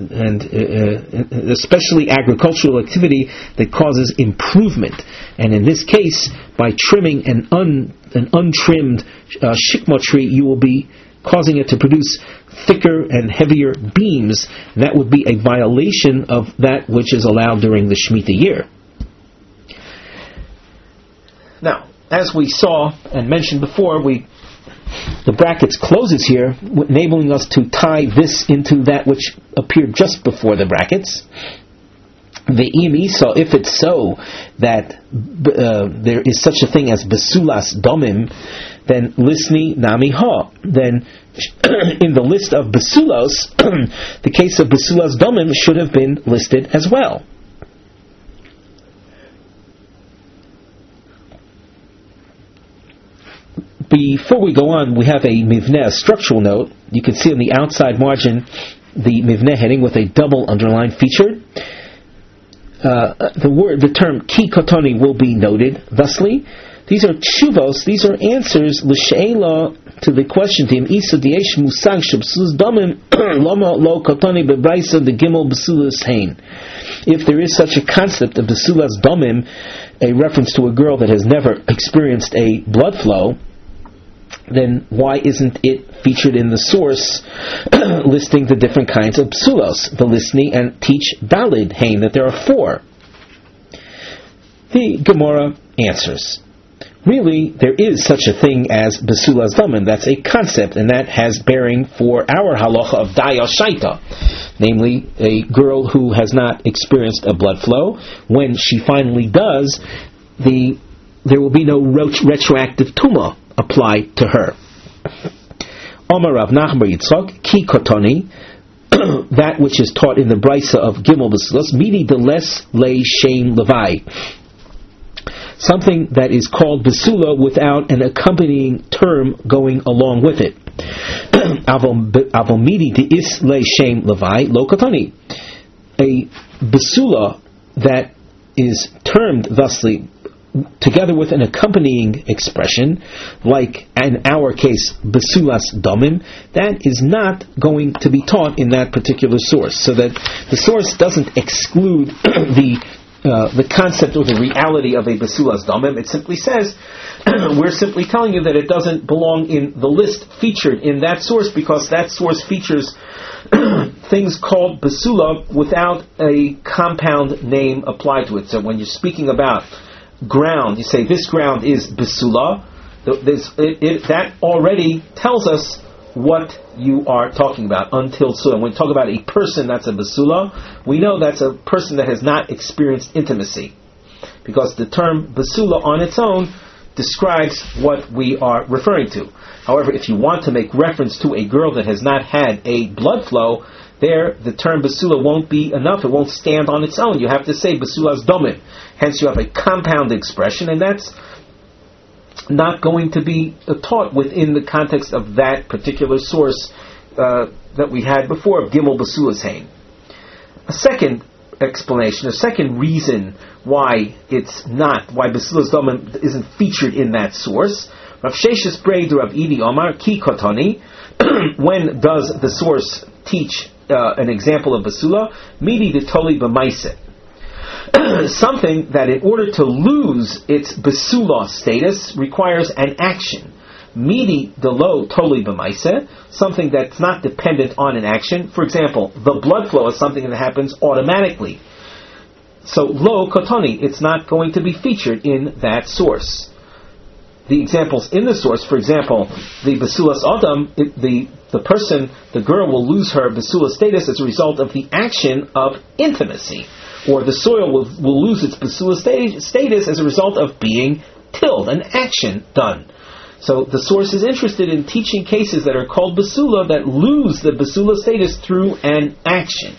especially agricultural activity that causes improvement. And in this case, by trimming an untrimmed shikma tree, you will be causing it to produce thicker and heavier beams. That would be a violation of that which is allowed during the Shemitah year. Now, as we saw and mentioned before, the brackets closes here, enabling us to tie this into that which appeared just before the brackets. The imisa, if it's so that there is such a thing as basulas domim, then lisni nami ha. Then in the list of basulos, the case of basulas domim should have been listed as well. Before we go on, we have a mivneh, a structural note. You can see on the outside margin the mivneh heading with a double underline featured. The term ki kotoni will be noted thusly. These are tshuvos, these are answers l'she'ela, to the question to him, isa diesh musag shebsulas domim lama lo kotoni bebraisa de gimel basulas hein. If there is such a concept of basulas domim, a reference to a girl that has never experienced a blood flow, then why isn't it featured in the source listing the different kinds of psulos? The Lisni and teach Dalid Hain that there are 4. The Gemara answers, really, there is such a thing as basulas damin. That's a concept, and that has bearing for our halacha of daya shaita, namely a girl who has not experienced a blood flow. When she finally does, there will be no retroactive tumah applied to her. Omar Rav Nachman bar Yitzchak, ki kotoni, that which is taught in the brisa of Gimel Basulas, midi deles le shein levai, something that is called basula without an accompanying term going along with it. Avomidi de is le shein levai lo kotoni, a basula that is termed thusly together with an accompanying expression, like in our case, basulas domim, that is not going to be taught in that particular source. So that the source doesn't exclude the concept or the reality of a basulas domim. It simply says, we're simply telling you that it doesn't belong in the list featured in that source, because that source features things called basula without a compound name applied to it. So when you're speaking about ground, you say this ground is basula. That already tells us what you are talking about. Until so, when we talk about a person that's a basula, we know that's a person that has not experienced intimacy, because the term basula on its own describes what we are referring to. However, if you want to make reference to a girl that has not had a blood flow, there the term basula won't be enough. It won't stand on its own. You have to say basulas domim. Hence, you have a compound expression, and that's not going to be taught within the context of that particular source that we had before of Gimel Basulas Hain. A second explanation, a second reason why Basulas Domim isn't featured in that source. Rav Sheshes Breid Rav Idi Omar Ki Kotoni. When does the source teach an example of basula? Midi de toli b'maise. Something that in order to lose its basula status requires an action. Midi de lo toli b'maise, something that's not dependent on an action. For example, the blood flow is something that happens automatically. So lo kotoni, it's not going to be featured in that source. The examples in the source, for example, the basulas adam, the person, the girl will lose her basula status as a result of the action of intimacy, or the soil will lose its basula status as a result of being tilled, an action done. So the source is interested in teaching cases that are called basula that lose the basula status through an action.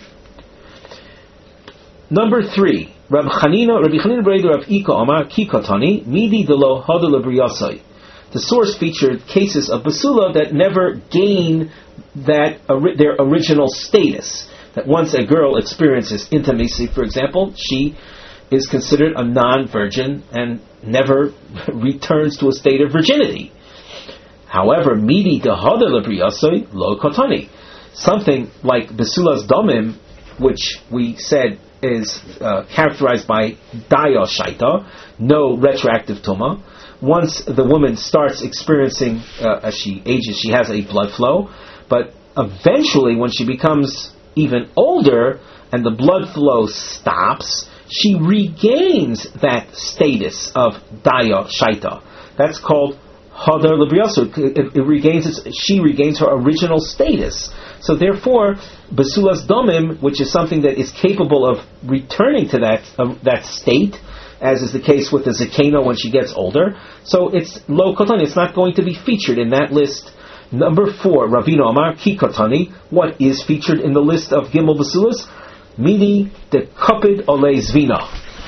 Number 3, Rabbi Chanina Breder of Ika Amar Kikotani Midi Delo Hadala Briyasai. The source featured cases of basula that never gain their original status. That once a girl experiences intimacy, for example, she is considered a non-virgin and never returns to a state of virginity. However, Midi Dehadala Briyasai Lo Kotani. Something like basulas domim, which we said is characterized by daya shaita, no retroactive tuma. Once the woman starts experiencing, as she ages, she has a blood flow, but eventually when she becomes even older and the blood flow stops, she regains that status of daya shaita. That's called hadar libriyasu. She regains her original status. So therefore, basulas domim, which is something that is capable of returning to that state, as is the case with the zakena when she gets older, so it's lo kotani. It's not going to be featured in that list. Number 4, Ravina Amar Ki Kotani. What is featured in the list of gimel basulas? Midi de kapid ole zvina.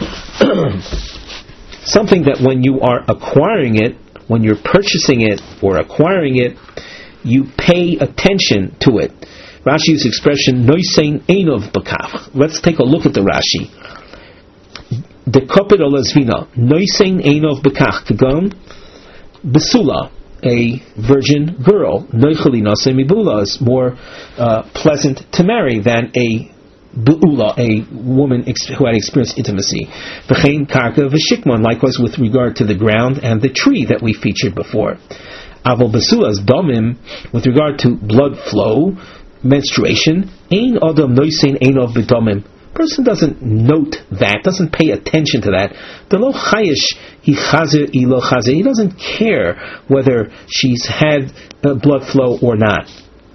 Something that when you are acquiring it, when you're purchasing it or acquiring it, you pay attention to it. Rashi uses expression noisein einov bakach. Let's take a look at the Rashi. The kapid olazvina noisein einov bakach kagon besula, a virgin girl. Noicheli nase mibula is more pleasant to marry than a bu'ula, a woman who had experienced intimacy. V'chein karka v'shikmon, likewise with regard to the ground and the tree that we featured before. Aval basulas domim, with regard to blood flow, menstruation, ein adam noisein einov b'domim. Person doesn't note that, doesn't pay attention to that. Belo chayish hi chazer ilo chazer. He doesn't care whether she's had blood flow or not.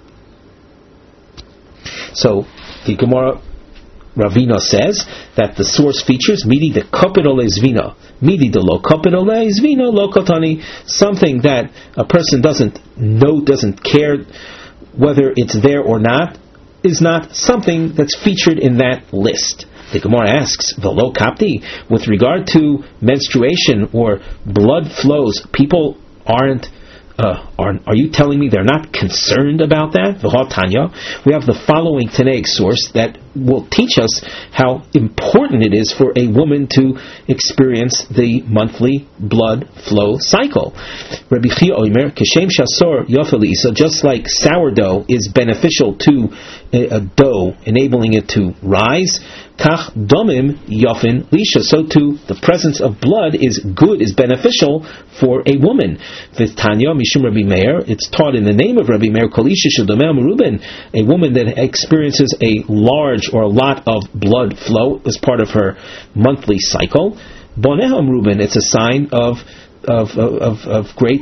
So the Gemara Ravina says that the source features midi de kapitol ezvina, midi de lo kapitol ezvina lo katani, something that a person doesn't know, doesn't care whether it's there or not, is not something that's featured in that list. The Gemara asks, velo kapti, with regard to menstruation or blood flows, people are you telling me they're not concerned about that? Tanya, we have the following Tanaic source that will teach us how important it is for a woman to experience the monthly blood flow cycle. Rabbi Chia Omer, Keshem Shasor Yofeli, so just like sourdough is beneficial to a dough, enabling it to rise, Kach domim yofin lisha. So too, the presence of blood is good, is beneficial for a woman. V'tanya mishum Rabbi Meir. It's taught in the name of Rabbi Meir. Kol isha shedomeh Ruben, a woman that experiences a large or a lot of blood flow as part of her monthly cycle. Boneh Ruben. It's a sign of great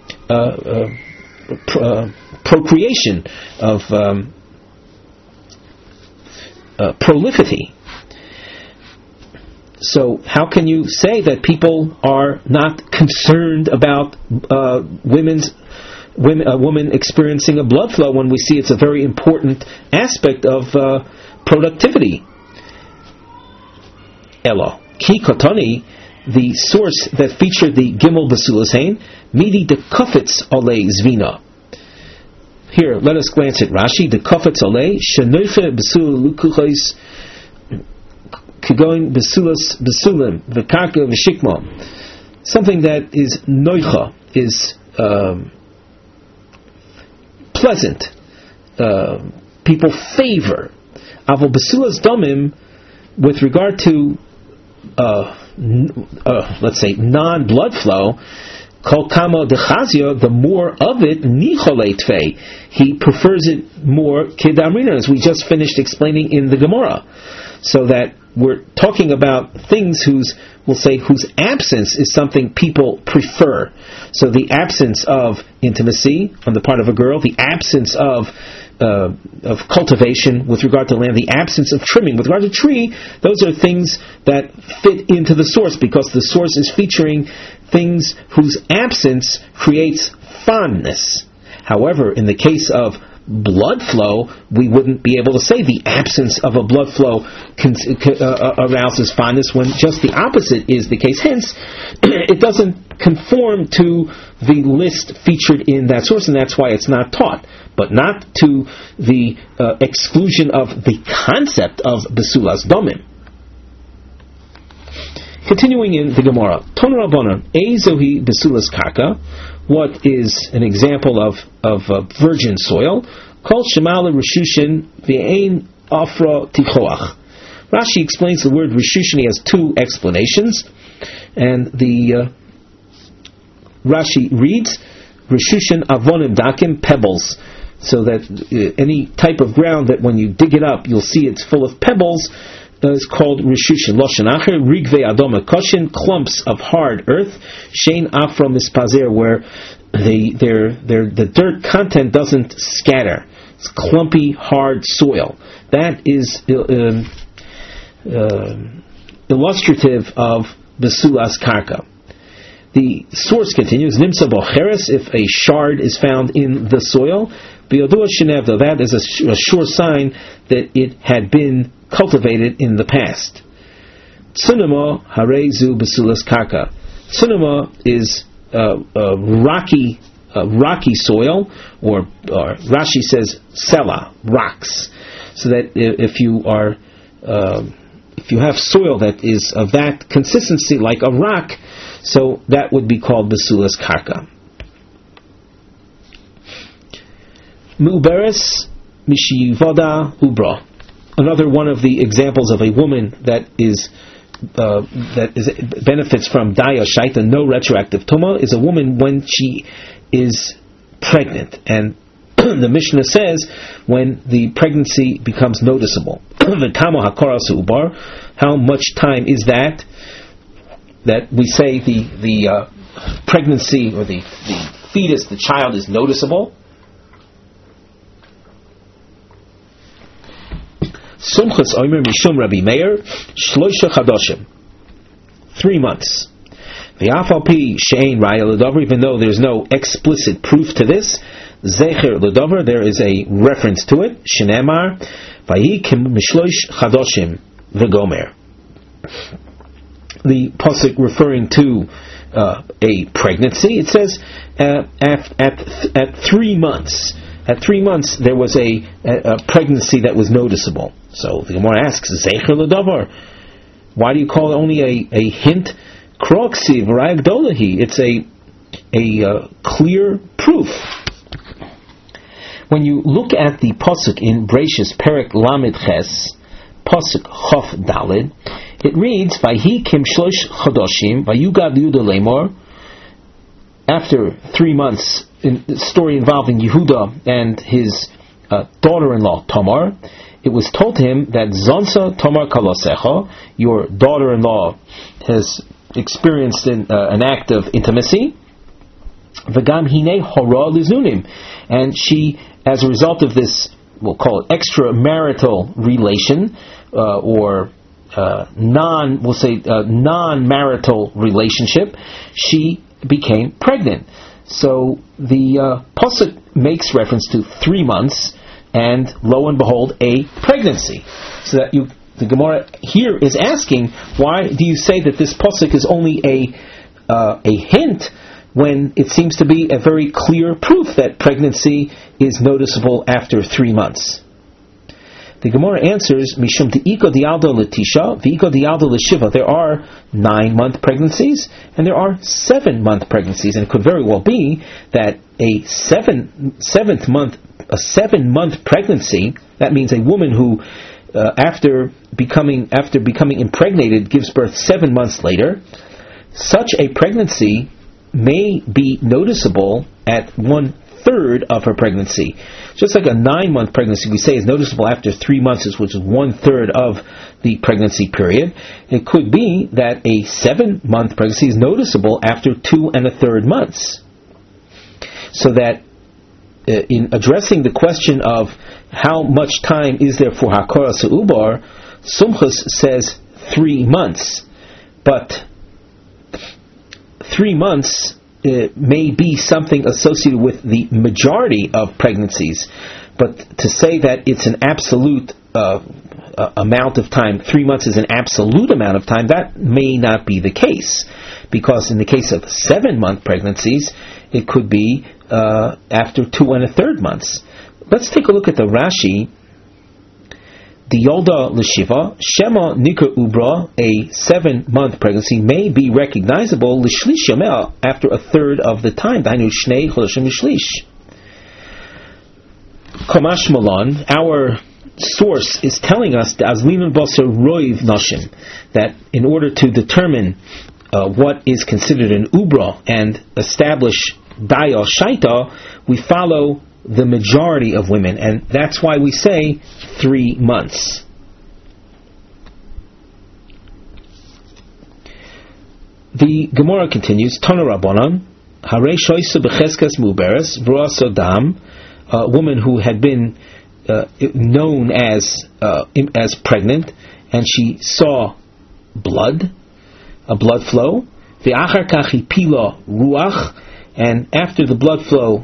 procreation, of prolificity. So how can you say that people are not concerned about a woman experiencing a blood flow when we see it's a very important aspect of productivity? Elo ki kotani, the source that featured the gimel basulasain, midi de kafetz olei zvina. Here, let us glance at Rashi. The kafetz olei shenoiche besul lukuchais Kigoin besulas besulim v'karka v'shikmo, something that is noicha, is pleasant, people favor. Aval besulas domim, with regard to let's say non-blood flow, kol kamo dechazio, the more of it nicholei tvei, he prefers it more kedamrina, as we just finished explaining in the Gemara. So that we're talking about things whose absence is something people prefer. So the absence of intimacy on the part of a girl, the absence of cultivation with regard to land, the absence of trimming with regard to tree, those are things that fit into the source, because the source is featuring things whose absence creates fondness. However, in the case of blood flow, we wouldn't be able to say the absence of a blood flow arouses fondness, when just the opposite is the case. Hence, it doesn't conform to the list featured in that source, and that's why it's not taught, but not to the exclusion of the concept of Besulas Domim. Continuing in the Gemara, Ton Rabbanan, Ezohi Besulas Karka, what is an example of virgin soil? Kol Shemala Rishushin V'ein Afra Tichoach. Rashi explains the word Rishushin. He has two explanations, and the Rashi reads Rishushin Avonim Dakim, pebbles, so that any type of ground that when you dig it up you'll see it's full of pebbles is called Rishushin. Loshen Acher Rigvei Adoma Koshin, clumps of hard earth. Shein Afra Mispazer, where the dirt content doesn't scatter. It's clumpy, hard soil. That is illustrative of Besulas Karka. The source continues, Nimsa Bocheres, if a shard is found in the soil, Biyodua Shenevda, that is a sure sign that it had been cultivated in the past. Tsunama Harezu Besulas Karka. Tsunama is rocky soil, or Rashi says Sela, rocks. So that if you have soil that is of that consistency, like a rock, so that would be called Besulas Karka. Mu'beres Mishivoda Ubra. Another one of the examples of a woman that benefits from Daya Shaita, no retroactive Tuma, is a woman when she is pregnant. And the Mishnah says when the pregnancy becomes noticeable. How much time is that we say the pregnancy or the fetus, the child, is noticeable? Sumchas Omer Mishum Rabbi Meir Shloisha Chadoshim, 3 months. V'afalpi she'ein raya l'davar, even though there's no explicit proof to this, zecher l'davar, there is a reference to it. Shenemar vayikim mishloish chadoshim v'gomer. The pasuk referring to a pregnancy, it says at 3 months. At 3 months, there was a pregnancy that was noticeable. So the Gemara asks, Zecher l'davar, why do you call it only a hint? Kroksiv ra'agdolahi, it's a clear proof. When you look at the pasuk in Breshis Perek Lamed Ches, pasuk Chof Dalid, it reads, Vayhi kim shlosh chodoshim vayugad Yehuda lemor. After 3 months, in the story involving Yehuda and his daughter-in-law Tamar, it was told to him that Zonsa Tamar Kalosecha, your daughter-in-law has experienced an act of intimacy. V'gam hinei hora lizunim, and she, as a result of this, we'll call it extramarital relation, or non-marital relationship, she became pregnant. So the pasuk makes reference to 3 months, and lo and behold, a pregnancy. So that the Gemara here is asking, why do you say that this pasuk is only a hint when it seems to be a very clear proof that pregnancy is noticeable after 3 months? The Gemara answers, Mishum de'iko dialdo l'tisha, v'iko dialdo l'shiva. There are 9-month pregnancies, and there are 7-month pregnancies, and it could very well be that a 7-month pregnancy, that means a woman who, after becoming impregnated, gives birth 7 months later. Such a pregnancy may be noticeable at 1/3 of her pregnancy. Just like a 9-month pregnancy we say is noticeable after 3 months, which is 1/3 of the pregnancy period. It could be that a 7-month pregnancy is noticeable after 2 1/3 months. So that in addressing the question of how much time is there for Hakara Sa'ubar, Sumchus says 3 months. But 3 months may be something associated with the majority of pregnancies. But to say that it's an absolute amount of time, 3 months is an absolute amount of time, that may not be the case. Because in the case of 7-month pregnancies, it could be after 2 1/3 months. Let's take a look at the Rashi. The Yolda L'Shiva, Shema Nikr Ubra, a 7-month pregnancy, may be recognizable L'Shlish Yamel, after 1/3 of the time. Dainu Shnei Chodashim L'Shlish. Komash Malon, our source is telling us that in order to determine what is considered an ubra and establish daya shaita, we follow the majority of women, and that's why we say 3 months. The Gemara continues, Tana Rabbanan, Hare shoysa b'cheskas muberes v'ra sodam, a woman who had been known as pregnant, and she saw blood, a blood flow. Ve'achar kach hipila ruach, and after the blood flow,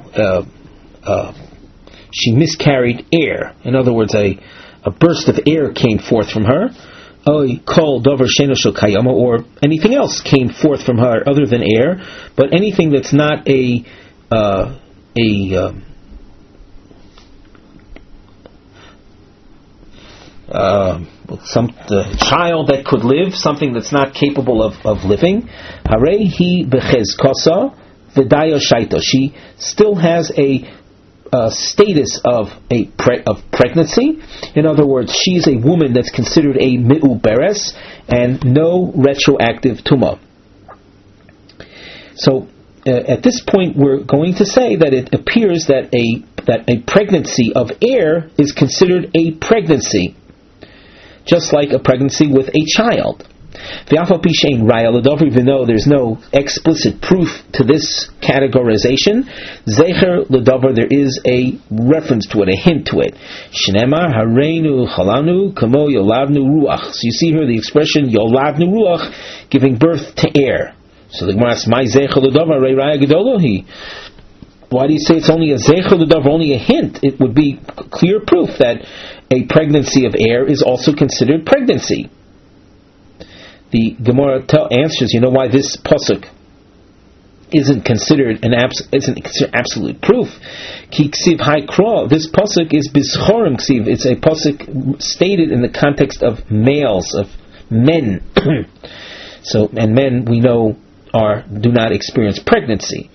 she miscarried air. In other words, a burst of air came forth from her. Kol dover sheno shel kayama, or anything else came forth from her other than air, but anything that's not a child that could live, something that's not capable of living. Hare hi bechezkasa v'daya shaita. She still has a status of pregnancy. In other words, she's a woman that's considered a mi'uberes and no retroactive tuma. So at this point, we're going to say that it appears that a pregnancy of air is considered a pregnancy, just like a pregnancy with a child. Even though there's no explicit proof to this categorization, Zecher L'Davar, there is a reference to it, a hint to it. Shnemar Hareinu Chalanu Kamo Yolavnu Ruach. So you see here the expression Yolavnu Ruach, giving birth to air. So the Gemara asks, "My Zecher L'Davar Rei Raya Gedolohi." Why do you say it's only a Zecher L'Davar, only a hint? It would be clear proof that a pregnancy of air is also considered pregnancy. The Gemara answers, you know why this pasuk isn't considered absolute proof? Ki ksiv haikra. This pasuk is bischorim ksiv. It's a pasuk stated in the context of males, of men. So, and men we know do not experience pregnancy.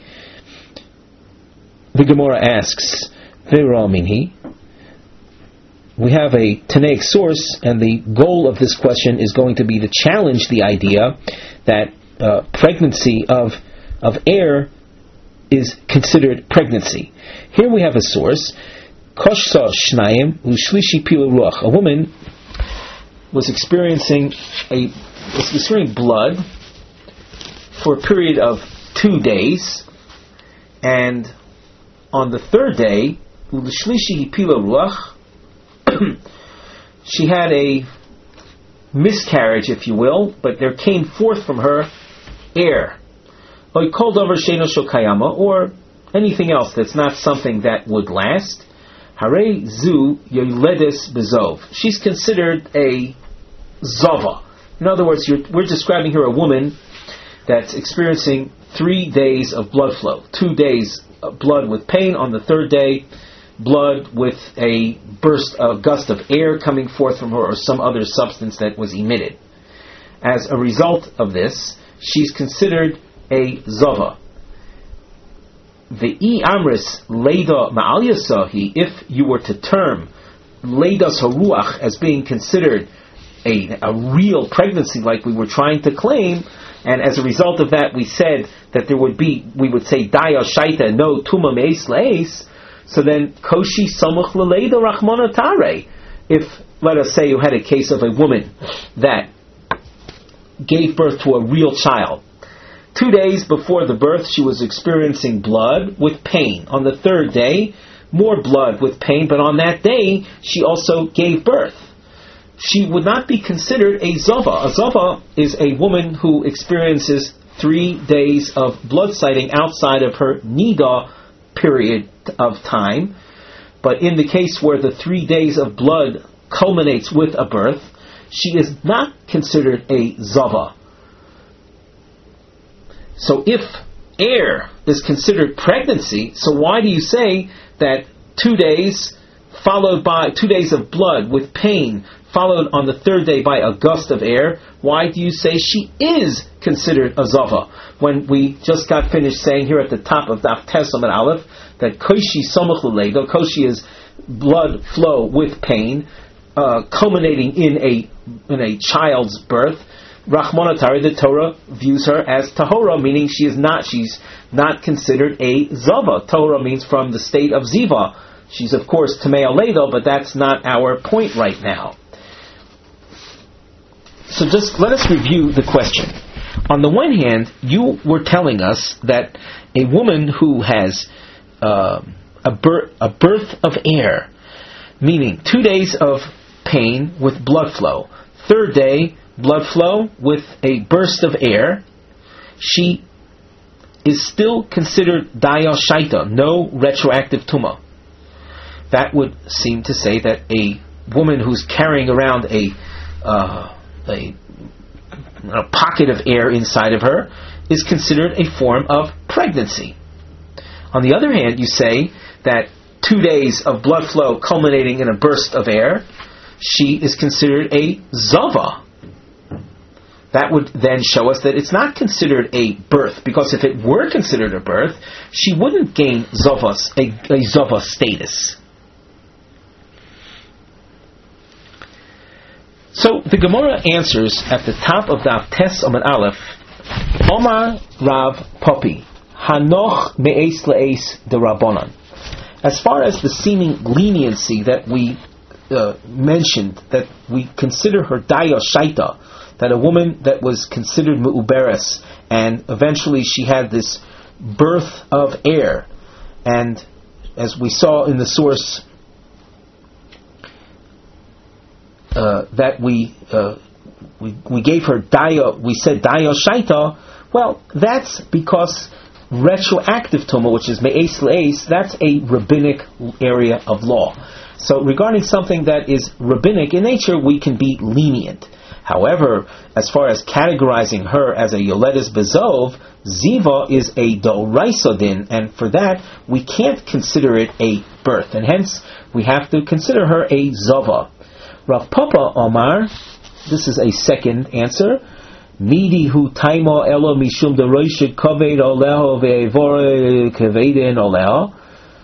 The Gemara asks, Ve'ra minhi. We have a Tanaic source, and the goal of this question is going to be to challenge the idea that pregnancy of air is considered pregnancy. Here we have a source, Koshsa Shnayim Ushlishi Pila Ruach. A woman was experiencing blood for a period of 2 days, and on the 3rd day, Ushlishi Pila Ruach, she had a miscarriage, if you will, but there came forth from her air. Or anything else that's not something that would last. Hare zu yoledes bezov. She's considered a zava. In other words, we're describing here a woman that's experiencing 3 days of blood flow. 2 days of blood with pain. On the 3rd day, blood with a gust of air coming forth from her, or some other substance that was emitted. As a result of this, she's considered a zava. The amris leida ma'al yasahi, if you were to term leidas haruach as being considered a real pregnancy, like we were trying to claim, and as a result of that, we said that we would say daya shaita, no tuma meis leis. So then, koshi samuch l'leida rachmana tare. If let us say you had a case of a woman that gave birth to a real child. 2 days before the birth, she was experiencing blood with pain. On the third day, more blood with pain, but on that day, she also gave birth. She would not be considered a zava. A zava is a woman who experiences 3 days of blood sighting outside of her nida period of time. But in the case where the 3 days of blood culminates with a birth, she is not considered a zava. So if air is considered pregnancy, so why do you say that 2 days followed by 2 days of blood with pain, followed on the third day by a gust of air, why do you say she is considered a zava? When we just got finished saying here at the top of Daf Tes Amud Aleph that koshi samach l'leido, koshi is blood flow with pain, culminating in a child's birth. Rachmana Tari, the Torah views her as tahora, meaning she's not considered a zava. Tahora means from the state of ziva. She's of course tamei leido, but that's not our point right now. So just let us review the question. On the one hand, you were telling us that a woman who has a birth of air, meaning 2 days of pain with blood flow, third day blood flow with a burst of air, she is still considered daya shaita, no retroactive tuma. That would seem to say that a woman who's carrying around a pocket of air inside of her is considered a form of pregnancy. On the other hand, you say that 2 days of blood flow culminating in a burst of air, she is considered a zava. That would then show us that it's not considered a birth, because if it were considered a birth, she wouldn't gain a zava status. So the Gemara answers at the top of Daf Tes Amud Aleph, Omar Rav Papi, Hanoch me'es le'es de Rabbanan. As far as the seeming leniency that we mentioned, that we consider her daya shaita, that a woman that was considered mu'uberes, and eventually she had this birth of air, and as we saw in the source, that we gave her daya, we said daya shaita. Well, that's because retroactive tuma, which is me'es le'es, that's a rabbinic area of law. So regarding something that is rabbinic in nature, we can be lenient. However, as far as categorizing her as a yoledes bezov, ziva is a doraisa din, and for that we can't consider it a birth, and hence we have to consider her a zava. Rav Papa Omar, this is a second answer. Midi hu taimo elo mishum deroishit kaved oleho ve'evore kaveden oleho.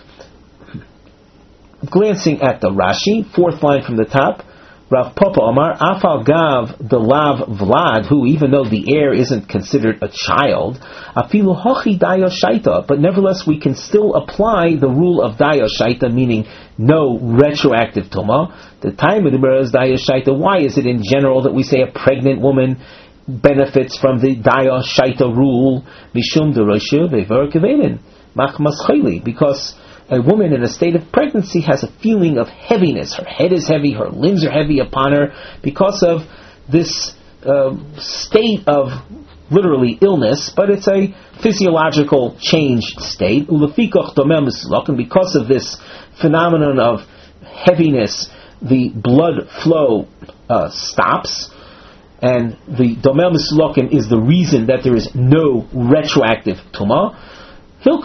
Glancing at the Rashi, fourth line from the top, Rav Papa Omar, Afal Gav the Lav Vlad, who even though the heir isn't considered a child, Afilu Hochi Daya Shaita, but nevertheless we can still apply the rule of Daya Shaita, meaning no retroactive Tuma. The time of the Gemara is Daya Shaita. Why is it in general that we say a pregnant woman benefits from the Daya Shaita rule? Mishum Deroshu Ve'ver Keveden Machmas Chayli, because a woman in a state of pregnancy has a feeling of heaviness. Her head is heavy, her limbs are heavy upon her because of this state of literally illness, but it's a physiological changed state. And because of this phenomenon of heaviness, the blood flow stops, and the domel mislokim is the reason that there is no retroactive tumah. So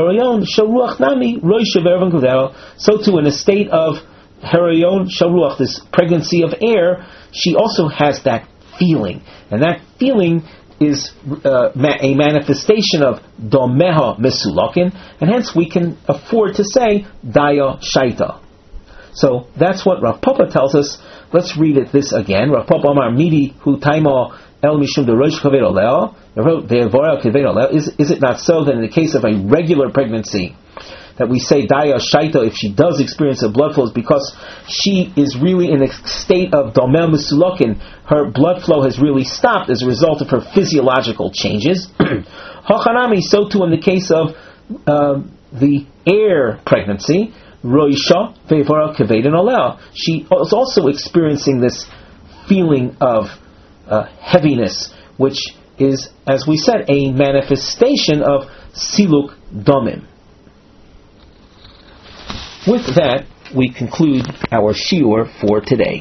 too, in a state of harayon sharuach, this pregnancy of air, she also has that feeling, and that feeling is a manifestation of domeha mesulakin, and hence we can afford to say daya shaita. So that's what Rav Papa tells us. Let's read this again. Rav Papa Amar Midi hu taimo el mishum derosh kaved oleo. Is it not so that in the case of a regular pregnancy, that we say Daya Shaita, if she does experience a blood flow, is because she is really in a state of Domel Misulokin. Her blood flow has really stopped as a result of her physiological changes. Hachanami, so too in the case of the air pregnancy, Roisha Vevara Kaved and Olel. She is also experiencing this feeling of heaviness, which is, as we said, a manifestation of Siluk Domim. With that, we conclude our shiur for today.